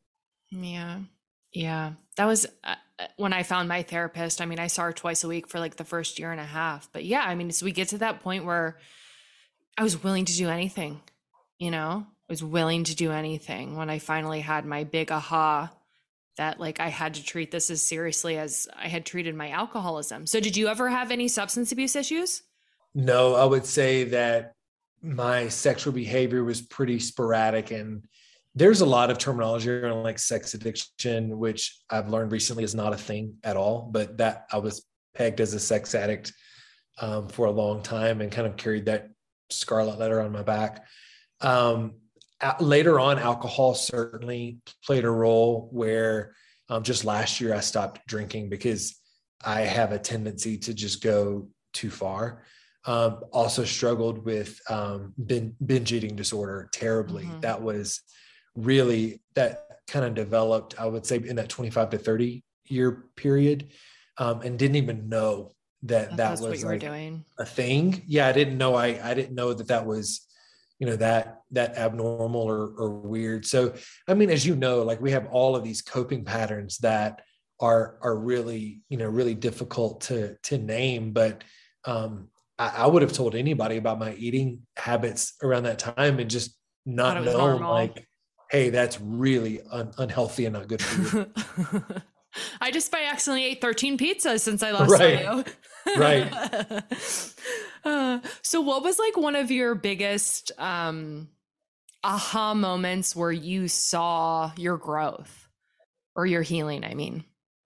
Yeah. Yeah, that was uh, when I found my therapist. I mean, I saw her twice a week for like the first year and a half. But yeah, I mean, so we get to that point where I was willing to do anything, you know, I was willing to do anything when I finally had my big aha that like I had to treat this as seriously as I had treated my alcoholism. So did you ever have any substance abuse issues?
No, I would say that my sexual behavior was pretty sporadic and there's a lot of terminology around like sex addiction, which I've learned recently is not a thing at all, but that I was pegged as a sex addict um, for a long time and kind of carried that scarlet letter on my back. Um, later on, alcohol certainly played a role where um, just last year I stopped drinking because I have a tendency to just go too far. Um, also struggled with um, binge, binge eating disorder terribly. Mm-hmm. That was really, that kind of developed, I would say, in that twenty-five to thirty year period, um, and didn't even know that that, that was what you like were doing. A thing. Yeah. I didn't know. I, I didn't know that that was, you know, that, that abnormal or, or weird. So, I mean, as you know, like we have all of these coping patterns that are, are really, you know, really difficult to, to name, but, um, I, I would have told anybody about my eating habits around that time and just not known like, hey, that's really un- unhealthy and not good for you.
I just by accidentally ate thirteen pizzas since I last
right.
saw you.
Right.
Uh, so what was like one of your biggest um, aha moments where you saw your growth or your healing? I mean,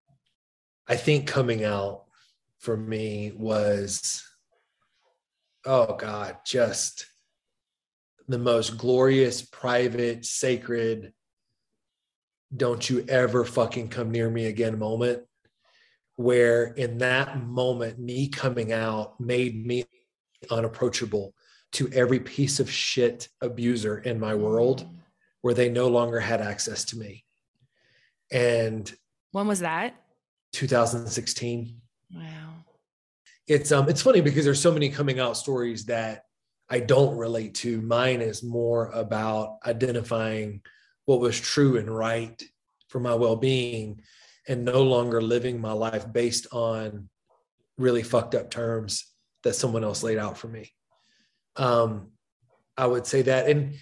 I think coming out for me was, oh God, just the most glorious, private, sacred, don't you ever fucking come near me again moment, where in that moment, me coming out made me unapproachable to every piece of shit abuser in my world, where they no longer had access to me. And
when was that?
two thousand sixteen.
Wow.
It's um it's funny because there's so many coming out stories that I don't relate to. Mine is more about identifying what was true and right for my well-being and no longer living my life based on really fucked up terms that someone else laid out for me. Um, I would say that. And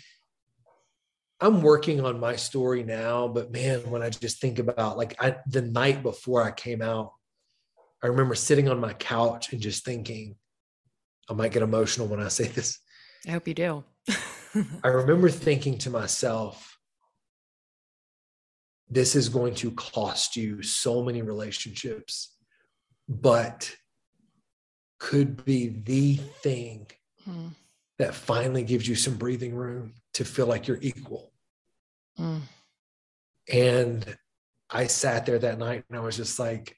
I'm working on my story now, but man, when I just think about like I, the night before I came out, I remember sitting on my couch and just thinking, I might get emotional when I say this.
I hope you do.
I remember thinking to myself, this is going to cost you so many relationships, but could be the thing hmm. that finally gives you some breathing room to feel like you're equal. Mm. And I sat there that night and I was just like,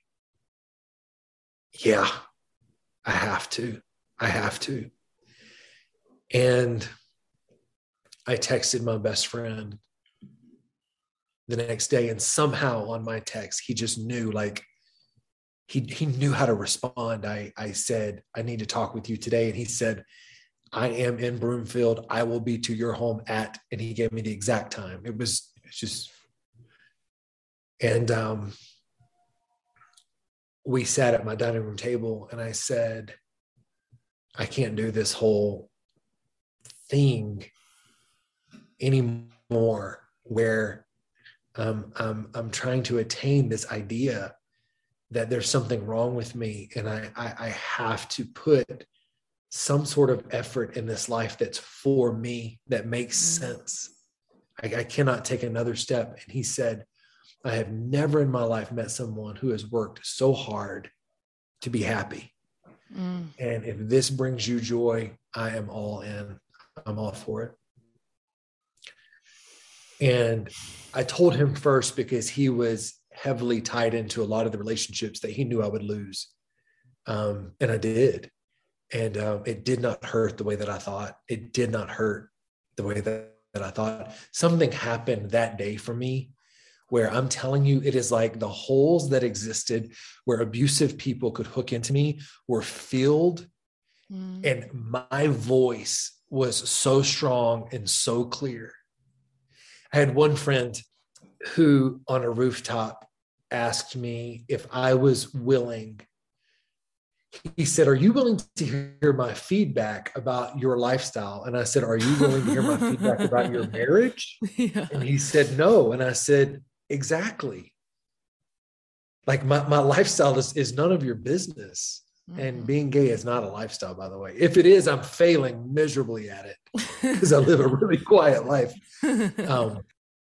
yeah, I have to, I have to. And I texted my best friend the next day, and somehow on my text, he just knew, like, he, he knew how to respond. I, I said, I need to talk with you today. And he said, I am in Broomfield. I will be to your home at, and he gave me the exact time. It was it's just, and um, we sat at my dining room table and I said, I can't do this whole thing anymore where um, I'm, I'm trying to attain this idea that there's something wrong with me. And I, I, I have to put some sort of effort in this life that's for me, that makes mm-hmm. sense. I, I cannot take another step. And he said, I have never in my life met someone who has worked so hard to be happy. Mm. And if this brings you joy, I am all in. I'm all for it. And I told him first because he was heavily tied into a lot of the relationships that he knew I would lose. Um, and I did. And um, it did not hurt the way that I thought. It did not hurt the way that, that I thought. Something happened that day for me where I'm telling you, it is like the holes that existed where abusive people could hook into me were filled. Mm. And my voice was so strong and so clear. I had one friend who on a rooftop asked me if I was willing. He said, are you willing to hear my feedback about your lifestyle? And I said, are you willing to hear my feedback about your marriage? Yeah. And he said, no. And I said, exactly. Like my, my lifestyle is, is none of your business. Mm-hmm. And being gay is not a lifestyle, by the way. If it is, I'm failing miserably at it because I live a really quiet life. Um,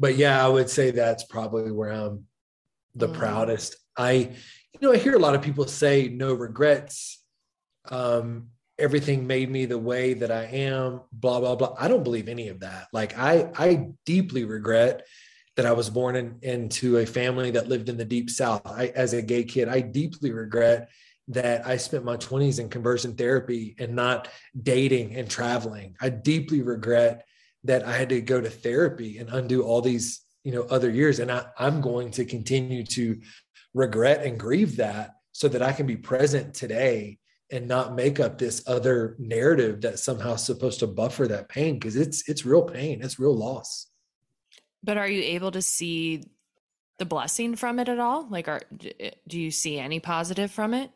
but yeah, I would say that's probably where I'm the mm. proudest. I, you know, I hear a lot of people say no regrets. Um, everything made me the way that I am, blah, blah, blah. I don't believe any of that. Like I, I deeply regret that I was born in, into a family that lived in the deep South. I, as a gay kid, I deeply regret that I spent my twenties in conversion therapy and not dating and traveling. I deeply regret that I had to go to therapy and undo all these, you know, other years. And I, I'm going to continue to regret and grieve that so that I can be present today and not make up this other narrative that's somehow supposed to buffer that pain. Cause it's, it's real pain. It's real loss.
But are you able to see the blessing from it at all? Like, are, do you see any positive from it?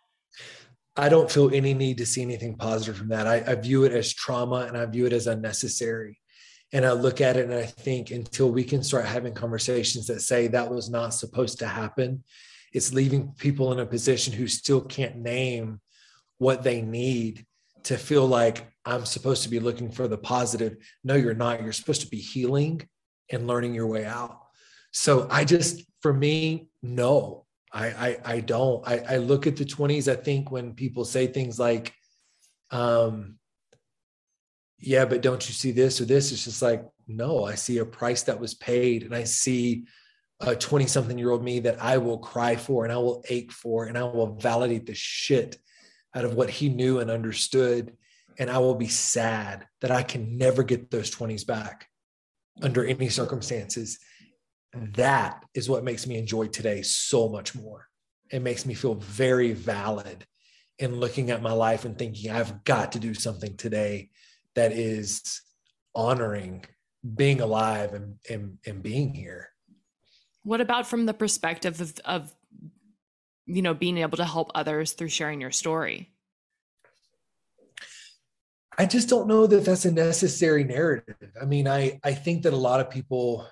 I don't feel any need to see anything positive from that. I, I view it as trauma and I view it as unnecessary. And I look at it and I think until we can start having conversations that say that was not supposed to happen, it's leaving people in a position who still can't name what they need to feel like I'm supposed to be looking for the positive. No, you're not. You're supposed to be healing and learning your way out. So I just, for me, no, I, I, I don't, I, I look at the twenties. I think when people say things like, um, yeah, but don't you see this or this? It's just like, no, I see a price that was paid and I see a twenty something year old me that I will cry for and I will ache for, and I will validate the shit out of what he knew and understood. And I will be sad that I can never get those twenties back under any circumstances. That is what makes me enjoy today so much more. It makes me feel very valid in looking at my life and thinking I've got to do something today that is honoring being alive and, and, and being here.
What about from the perspective of, of, you know, being able to help others through sharing your story?
I just don't know that that's a necessary narrative. I mean, I, I think that a lot of people,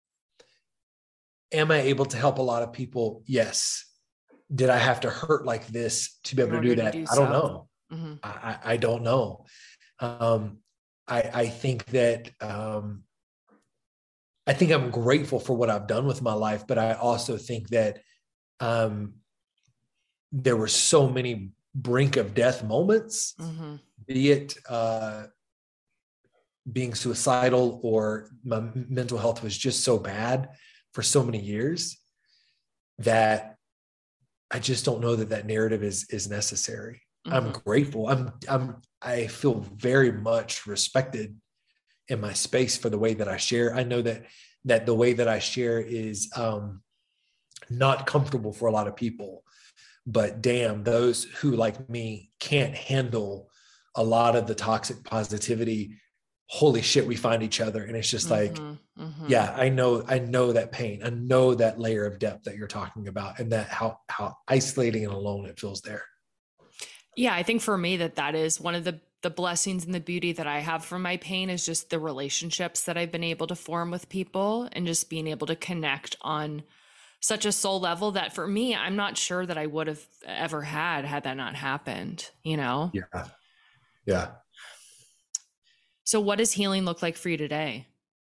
am I able to help a lot of people? Yes. Did I have to hurt like this to be able to do that? Do I don't know. Mm-hmm. I, I don't know. Um, I, I think that, um, I think I'm grateful for what I've done with my life, but I also think that, um, there were so many brink of death moments, mm-hmm. be it, uh, being suicidal or my mental health was just so bad for so many years that I just don't know that that narrative is, is necessary. Mm-hmm. I'm grateful. I'm, I'm, I feel very much respected in my space for the way that I share. I know that, that the way that I share is, um, not comfortable for a lot of people, but damn, those who like me can't handle a lot of the toxic positivity. Holy shit, we find each other. And it's just like, mm-hmm, mm-hmm. yeah, I know, I know that pain. I know that layer of depth that you're talking about and that how, how isolating and alone it feels there.
Yeah. I think for me that that is one of the, the blessings and the beauty that I have from my pain is just the relationships that I've been able to form with people and just being able to connect on such a soul level that for me, I'm not sure that I would have ever had, had that not happened, you know?
Yeah. Yeah.
So what does healing look like for you today?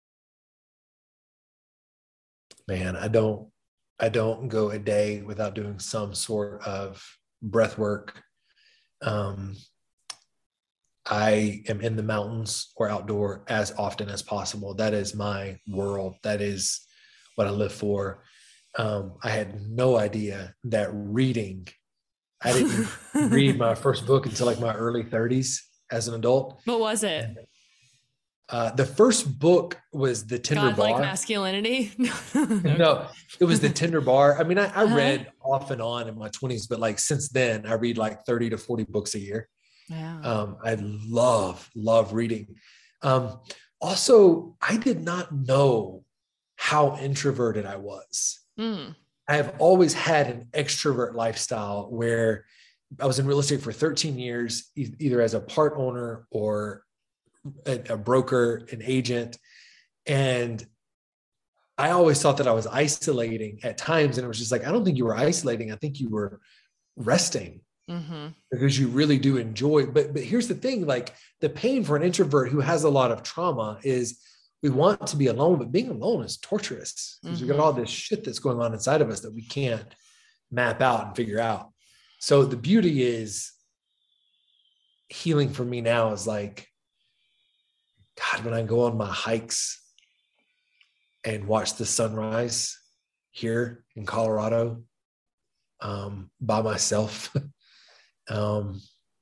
Man, I don't, I don't go a day without doing some sort of breath work. Um, I am in the mountains or outdoor as often as possible. That is my world. That is what I live for. Um, I had no idea that reading, I didn't read my first book until like my early thirties as an adult.
What was it?
Uh, the first book was The Tender
God,
Bar.
Like Masculinity?
No, it was The Tender Bar. I mean, I, I uh-huh. read off and on in my twenties, but like since then I read like thirty to forty books a year. Wow. Um, I love, love reading. Um, also, I did not know how introverted I was. Mm. I have always had an extrovert lifestyle where I was in real estate for thirteen years, e- either as a part owner or a, a broker, an agent. And I always thought that I was isolating at times. And it was just like, I don't think you were isolating. I think you were resting. Mm-hmm. Because you really do enjoy. But, but here's the thing, like the pain for an introvert who has a lot of trauma is we want to be alone, but being alone is torturous because mm-hmm. we got all this shit that's going on inside of us that we can't map out and figure out. So the beauty is healing for me now is like, God, when I go on my hikes and watch the sunrise here in Colorado um, by myself, um,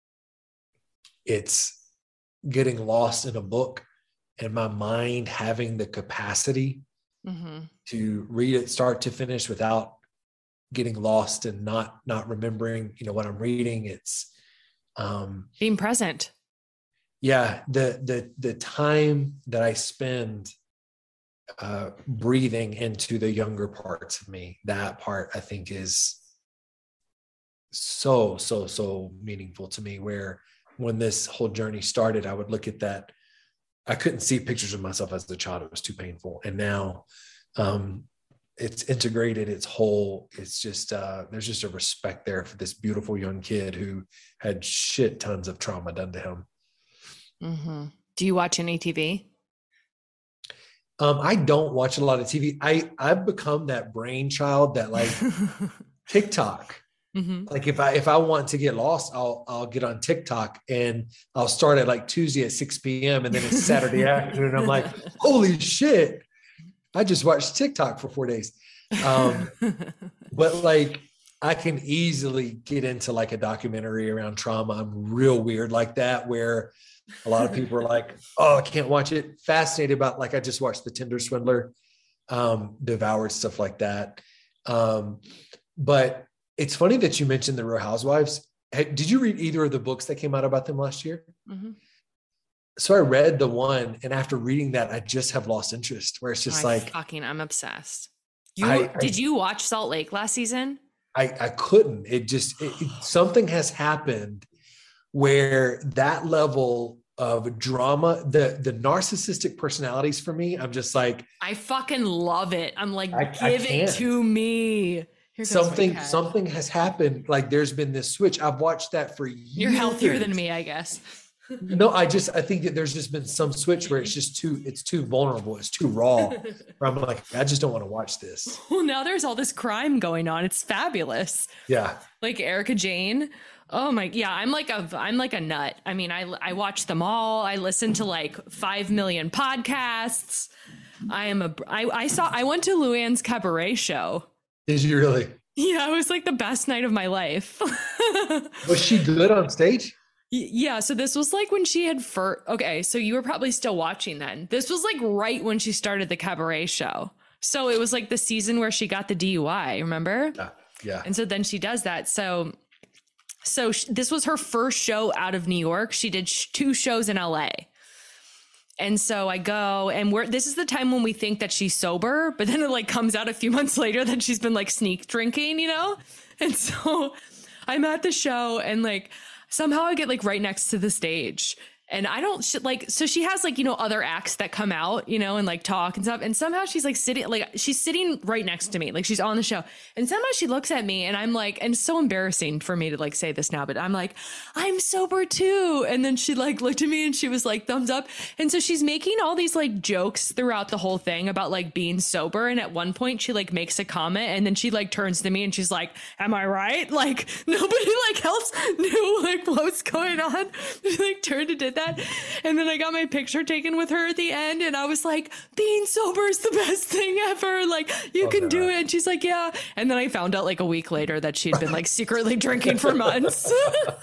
it's getting lost in a book and my mind having the capacity mm-hmm. to read it start to finish without getting lost and not not remembering, you know, what I'm reading. It's um,
being present.
Yeah, the the the time that I spend uh, breathing into the younger parts of me, that part I think is so so so meaningful to me. Where when this whole journey started, I would look at that. I couldn't see pictures of myself as a child; it was too painful. And now, um, it's integrated, it's whole. It's just uh, there's just a respect there for this beautiful young kid who had shit tons of trauma done to him.
Mm-hmm. Do you watch any T V?
Um, I don't watch a lot of T V. I, I've become that brainchild that like TikTok. Mm-hmm. Like if I if I want to get lost, I'll I'll get on TikTok and I'll start at like Tuesday at six p.m. and then it's Saturday afternoon. I'm like, holy shit. I just watched TikTok for four days. Um, but like I can easily get into like a documentary around trauma. I'm real weird like that, where a lot of people are like, oh, I can't watch it. Fascinated about, like, I just watched The Tinder Swindler, um, Devoured, stuff like that. Um, but it's funny that you mentioned the Real Housewives. Hey, did you read either of the books that came out about them last year? Mm-hmm. So I read the one, and after reading that, I just have lost interest, where it's just
I
like,
fucking, I'm obsessed. You
I,
did
I,
you watch Salt Lake last season?
I, I couldn't. It just, it, it, something has happened where that level of drama, the the narcissistic personalities for me, I'm just like,
I fucking love it. I'm like,
I,
give
I
it to me.
Something something has happened. Like there's been this switch. I've watched that for years.
You're healthier than me, I guess.
No, I just I think that there's just been some switch where it's just too it's too vulnerable. It's too raw. Where I'm like, I just don't want to watch this.
Well, now there's all this crime going on. It's fabulous.
Yeah.
Like Erica Jane. Oh my, yeah, I'm like a, I'm like a nut. I mean, I, I watch them all. I listen to like five million podcasts. I am a, I, I saw, I went to Luann's cabaret show.
Did you really?
Yeah, it was like the best night of my life.
Was she good on stage?
Yeah, so this was like when she had first, okay, so you were probably still watching then. This was like right when she started the cabaret show. So it was like the season where she got the D U I, remember?
Yeah, yeah.
And so then she does that. So So sh- this was her first show out of New York. She did sh- two shows in L A. And so I go, and we're, this is the time when we think that she's sober, but then it like comes out a few months later that she's been like sneak drinking, you know? And so I'm at the show and like somehow I get like right next to the stage. And I don't sh- like, so she has like, you know, other acts that come out, you know, and like talk and stuff. And somehow she's like sitting, like she's sitting right next to me, like she's on the show. And somehow she looks at me and I'm like, and it's so embarrassing for me to like say this now, but I'm like, I'm sober too. And then she like looked at me and she was like, thumbs up. And so she's making all these like jokes throughout the whole thing about like being sober. And at one point she like makes a comment and then she like turns to me and she's like, am I right? Like nobody like else knew like what was going on. She like turned and did that. And then I got my picture taken with her at the end and I was like, being sober is the best thing ever. Like you
okay.
can do it. And she's like, yeah. And then I found out like a week later that she'd been like secretly drinking for months.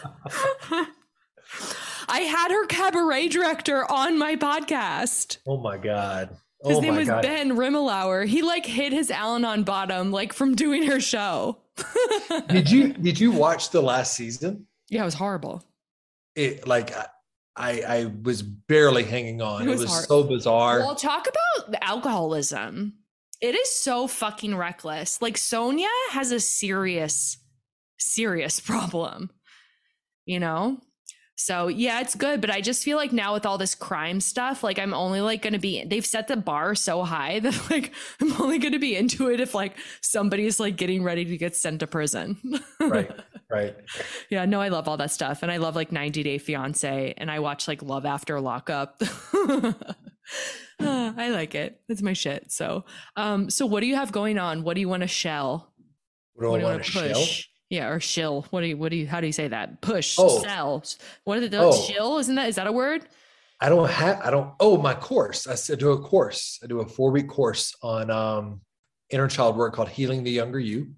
I had her cabaret director on my podcast.
Oh my God. Oh
his name was
God.
Ben Rimmelauer. He like hid his Al-Anon bottom like from doing her show.
Did you did you watch the last season?
Yeah, it was horrible.
It like I I was barely hanging on. It was, it was so bizarre.
Well, talk about the alcoholism. It is so fucking reckless. Like Sonia has a serious, serious problem, you know? So yeah, it's good. But I just feel like now with all this crime stuff, like I'm only like going to be, they've set the bar so high that like, I'm only going to be into it if like somebody's like getting ready to get sent to prison.
Right. Right.
Yeah, no, I love all that stuff. And I love like ninety day fiance and I watch like Love After Lockup. Uh, I like it. That's my shit. So, um, so what do you have going on? What do you want to shell?
What do
What
I
do you
want to
wanna
shell?
Yeah, or shill. What do you? What do you? How do you say that? Push,
Oh.
sell. What are the
Oh.
shill? Isn't that? Is that a word?
I don't have, I don't, oh, my course. I s- I do a course. I do a four week course on um, inner child work called Healing the Younger You.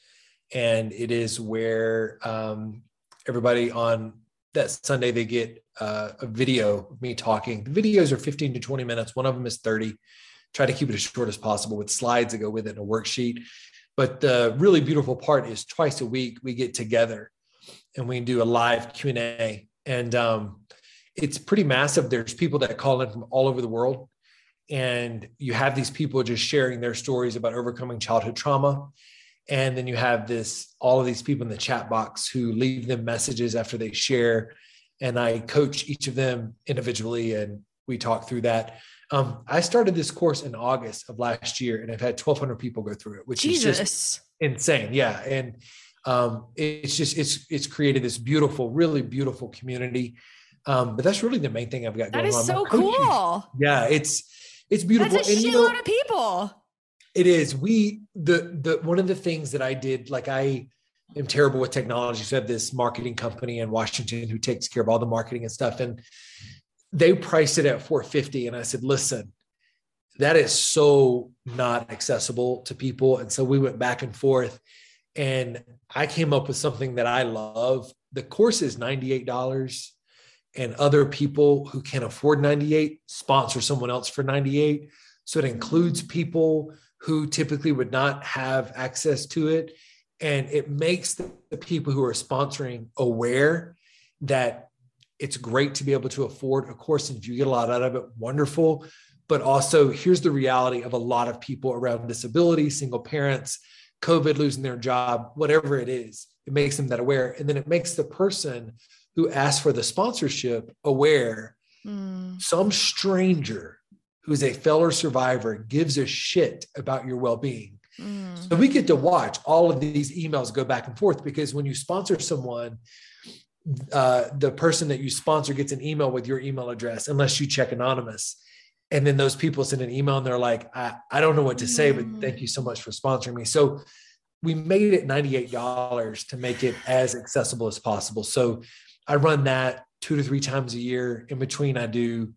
And it is where um, everybody on that Sunday, they get uh, a video of me talking. The videos are fifteen to twenty minutes. One of them is thirty. Try to keep it as short as possible with slides that go with it and a worksheet. But the really beautiful part is twice a week, we get together and we do a live Q and A. And um, it's pretty massive. There's people that call in from all over the world. And you have these people just sharing their stories about overcoming childhood trauma. And then you have this, all of these people in the chat box who leave them messages after they share. And I coach each of them individually and we talk through that. Um, I started this course in August of last year and I've had twelve hundred people go through it, which
Jesus.
is just insane. Yeah. And um, it's just, it's, it's created this beautiful, really beautiful community. Um, but that's really the main thing I've got going
That is
on.
so
My coaching-
cool.
Yeah. It's, it's beautiful.
That's a
And, you know,
shitload of people.
it is. We, the, the, one of the things that I did, like I am terrible with technology. So I have this marketing company in Washington who takes care of all the marketing and stuff. And they priced it at four hundred fifty dollars. And I said, listen, that is so not accessible to people. And so we went back and forth and I came up with something that I love. The course is ninety-eight dollars and other people who can afford ninety-eight dollars sponsor someone else for ninety-eight dollars. So it includes people who typically would not have access to it. And it makes the, the people who are sponsoring aware that it's great to be able to afford a course. And if you get a lot out of it, wonderful. But also here's the reality of a lot of people around disability, single parents, COVID, losing their job, whatever it is, it makes them that aware. And then it makes the person who asked for the sponsorship aware. Mm. Some stranger who's a fellow survivor gives a shit about your well-being. Mm. So we get to watch all of these emails go back and forth because when you sponsor someone, uh, the person that you sponsor gets an email with your email address, unless you check anonymous. And then those people send an email and they're like, I, I don't know what to say, but thank you so much for sponsoring me. So we made it ninety-eight dollars to make it as accessible as possible. So I run that two to three times a year. In between, I do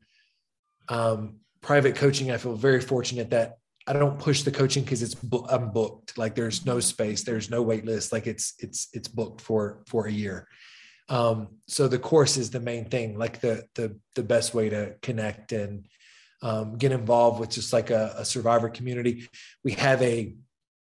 um, private coaching. I feel very fortunate that I don't push the coaching because it's bu- I'm booked. Like there's no space, there's no wait list. Like it's it's it's booked for for a year. Um, so the course is the main thing, like the the the best way to connect and um, get involved with just like a, a survivor community. We have a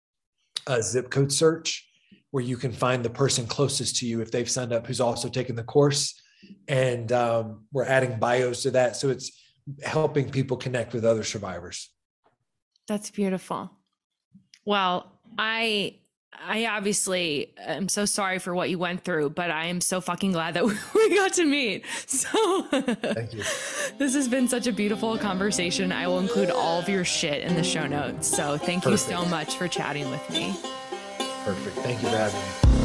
a zip code search where you can find the person closest to you if they've signed up who's also taken the course. And um, we're adding bios to that. So it's helping people connect with other survivors.
That's beautiful. Well, I I obviously am so sorry for what you went through, but I am so fucking glad that we got to meet. So
thank you.
This has been such a beautiful conversation. I will include all of your shit in the show notes. So thank
Perfect.
you so much for chatting with me.
Perfect. Thank you for having me.